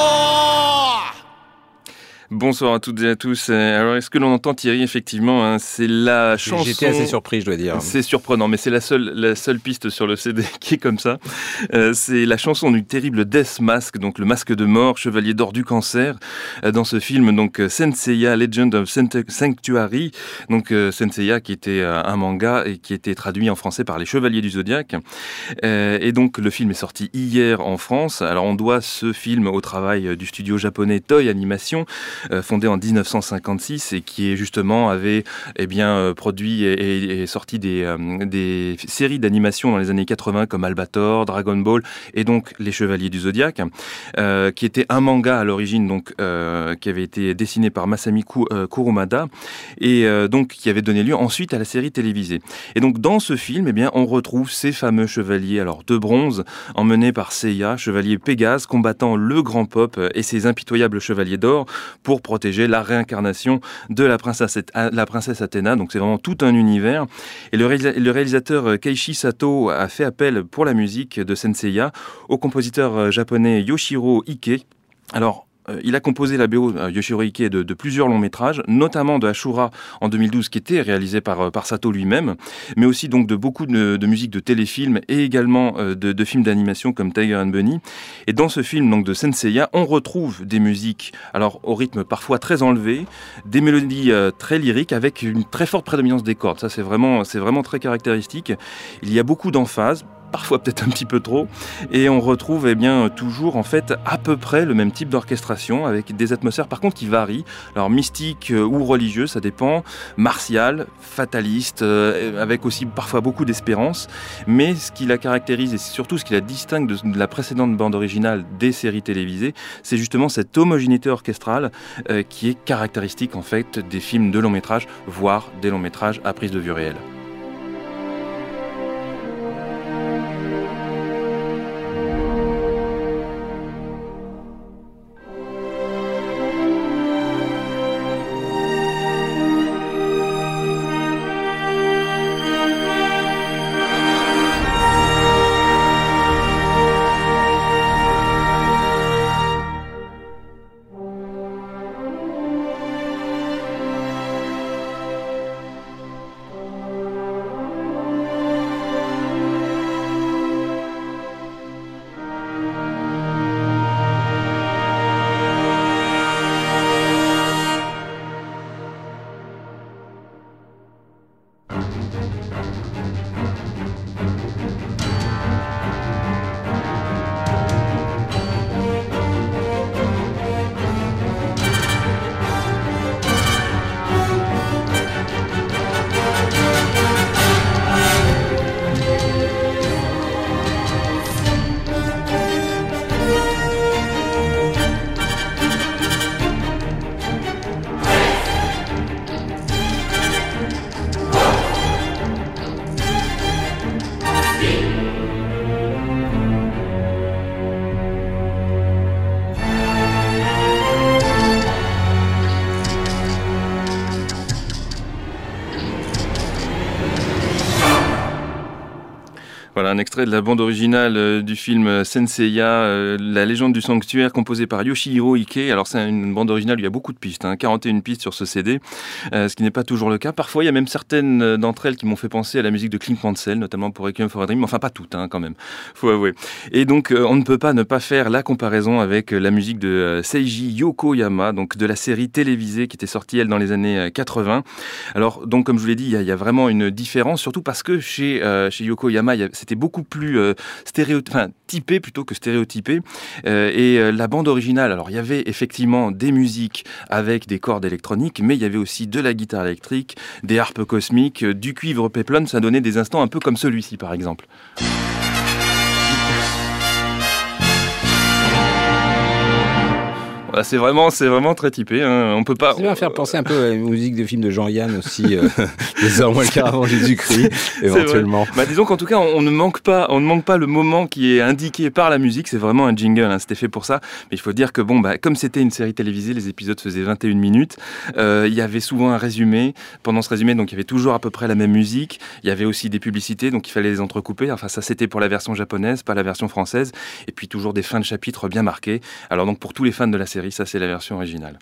Bonsoir à toutes et à tous. Alors, est-ce que l'on entend Thierry, effectivement, hein, c'est la chanson... J'étais assez surpris, je dois dire. C'est surprenant, mais c'est la seule, la seule piste sur le C D qui est comme ça. Euh, c'est la chanson du terrible Death Mask, donc le masque de mort, chevalier d'or du cancer, euh, dans ce film, donc Saint Seiya, Legend of Sanctuary, donc euh, Saint Seiya qui était euh, un manga et qui était traduit en français par les Chevaliers du Zodiaque. Euh, et donc, le film est sorti hier en France. Alors, on doit ce film au travail du studio japonais Toei Animation, Euh, fondé en dix-neuf cent cinquante-six et qui est justement avait eh bien euh, produit et, et, et sorti des, euh, des séries d'animation dans les années quatre-vingts comme Albator, Dragon Ball et donc Les Chevaliers du Zodiaque, euh, qui était un manga à l'origine donc euh, qui avait été dessiné par Masami Kurumada et euh, donc qui avait donné lieu ensuite à la série télévisée. Et donc dans ce film, eh bien on retrouve ces fameux chevaliers alors de bronze emmenés par Seiya, chevalier Pégase combattant le grand pop et ses impitoyables chevaliers d'or pour protéger la réincarnation de la princesse, la princesse Athéna. Donc c'est vraiment tout un univers. Et le, réalisa- le réalisateur Keiichi Sato a fait appel pour la musique de Saint Seiya au compositeur japonais Yoshiro Ike. Alors, il a composé la B O, Yoshiro Ike, de, de plusieurs longs métrages, notamment de Ashura en deux mille douze, qui était réalisé par, par Sato lui-même, mais aussi donc de beaucoup de, de musique de téléfilms et également de, de films d'animation comme Tiger and Bunny. Et dans ce film donc de Saint Seiya, on retrouve des musiques, alors au rythme parfois très enlevé, des mélodies euh, très lyriques avec une très forte prédominance des cordes. Ça, c'est vraiment, c'est vraiment très caractéristique. Il y a beaucoup d'emphase, parfois peut-être un petit peu trop, et on retrouve eh bien toujours en fait à peu près le même type d'orchestration avec des atmosphères par contre qui varient, alors mystiques euh, ou religieuses, ça dépend, martiales, fatalistes, euh, avec aussi parfois beaucoup d'espérance, mais ce qui la caractérise et surtout ce qui la distingue de, de la précédente bande originale des séries télévisées, c'est justement cette homogénéité orchestrale euh, qui est caractéristique en fait des films de long métrage, voire des longs métrages à prise de vue réelle. Voilà un extrait de la bande originale euh, du film Senseiya, euh, la légende du sanctuaire, composée par Yoshihiro Ike. Alors c'est une bande originale où il y a beaucoup de pistes, hein, quarante et une pistes sur ce C D, euh, ce qui n'est pas toujours le cas. Parfois il y a même certaines d'entre elles qui m'ont fait penser à la musique de Clint Mansell, notamment pour Requiem for a Dream, enfin pas toutes hein, quand même, faut avouer. Et donc euh, on ne peut pas ne pas faire la comparaison avec la musique de euh, Seiji Yokoyama, donc de la série télévisée qui était sortie elle dans les années quatre-vingts. Alors donc comme je vous l'ai dit, il y a, il y a vraiment une différence, surtout parce que chez, euh, chez Yokoyama, il y a, c'était beaucoup plus euh, stéréo, enfin, typé plutôt que stéréotypé. Euh, et euh, la bande originale, alors il y avait effectivement des musiques avec des cordes électroniques, mais il y avait aussi de la guitare électrique, des harpes cosmiques, euh, du cuivre péplum, ça donnait des instants un peu comme celui-ci par exemple. Voilà, c'est vraiment, c'est vraiment très typé. Hein. On peut pas. Ça va faire penser un peu à une musique de film de Jean-Yann aussi, euh, les heures moins le quart avant Jésus-Christ, éventuellement. Bah, disons qu'en tout cas, on, on ne manque pas, on ne manque pas le moment qui est indiqué par la musique. C'est vraiment un jingle. Hein, c'était fait pour ça. Mais il faut dire que bon, bah, comme c'était une série télévisée, les épisodes faisaient vingt et une minutes. Euh, il y avait souvent un résumé. Pendant ce résumé, donc il y avait toujours à peu près la même musique. Il y avait aussi des publicités, donc il fallait les entrecouper. Enfin, ça c'était pour la version japonaise, pas la version française. Et puis toujours des fins de chapitres bien marquées. Alors donc pour tous les fans de la série, ça c'est la version originale.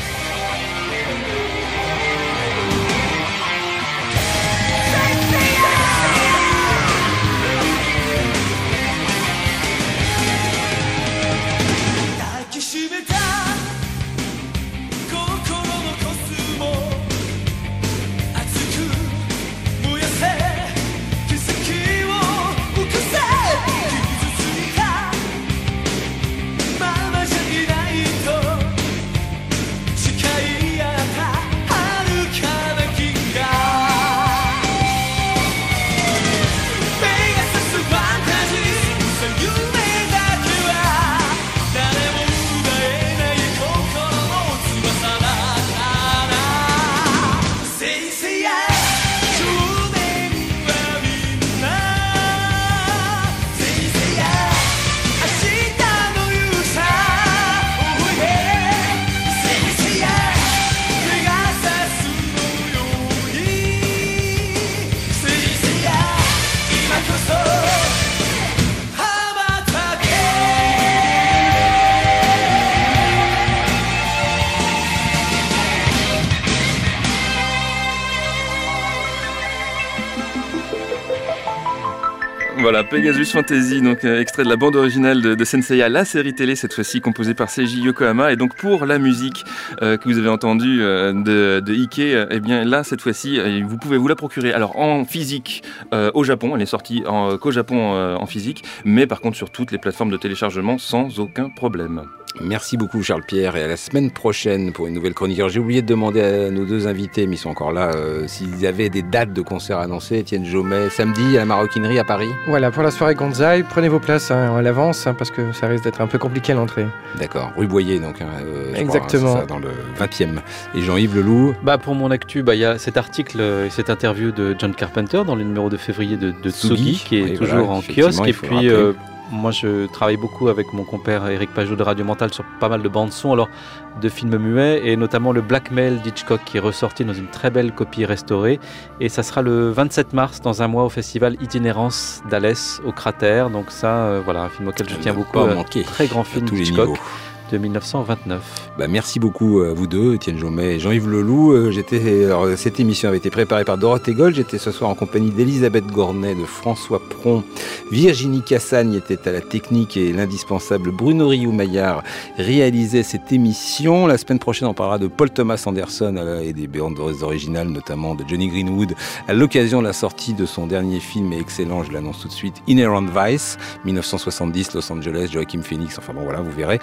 Voilà, Pegasus Fantasy, donc euh, extrait de la bande originale de, de Senseiya, la série télé, cette fois-ci composée par Seiji Yokoyama. Et donc pour la musique euh, que vous avez entendue euh, de, de Ike, euh, eh bien là, cette fois-ci, euh, vous pouvez vous la procurer. Alors en physique euh, au Japon, elle est sortie en, qu'au Japon euh, en physique, mais par contre sur toutes les plateformes de téléchargement sans aucun problème. Merci beaucoup Charles-Pierre et à la semaine prochaine pour une nouvelle chronique. Alors, j'ai oublié de demander à nos deux invités, mais ils sont encore là, euh, s'ils avaient des dates de concerts annoncées. Étienne Jomet, samedi à la Maroquinerie à Paris. Voilà, pour la soirée Gonzaï, prenez vos places hein, à l'avance hein, parce que ça risque d'être un peu compliqué à l'entrée. D'accord, rue Boyer donc. Hein, euh, Exactement. Crois, hein, c'est ça, dans le vingtième. Et Jean-Yves Leloup. Bah, pour mon actu, bah, y a cet article et cette interview de John Carpenter dans le numéro de février de, de Tsugi, qui est oui, toujours voilà, en kiosque. Et puis... Moi, je travaille beaucoup avec mon compère Eric Pajot de Radio Mental sur pas mal de bandes-son, alors de films muets, et notamment le Blackmail d'Hitchcock qui est ressorti dans une très belle copie restaurée. Et ça sera le vingt-sept mars, dans un mois, au festival Itinérance d'Alès, au Cratère. Donc ça, euh, voilà, un film auquel je tiens beaucoup. Un très grand film d'Hitchcock de dix-neuf cent vingt-neuf. Bah, merci beaucoup à vous deux, Étienne Jomet et Jean-Yves Leloup. J'étais, alors, cette émission avait été préparée par Dorothée Gold. J'étais ce soir en compagnie d'Elisabeth Gornet, de François Pron. Virginie Cassagne était à la technique et l'indispensable Bruno Rioux-Maillard réalisait cette émission. La semaine prochaine, on parlera de Paul Thomas Anderson et des bandes originales, notamment de Johnny Greenwood, à l'occasion de la sortie de son dernier film excellent, je l'annonce tout de suite, Inherent Vice, dix-neuf cent soixante-dix, Los Angeles, Joaquin Phoenix. Enfin bon, voilà, vous verrez.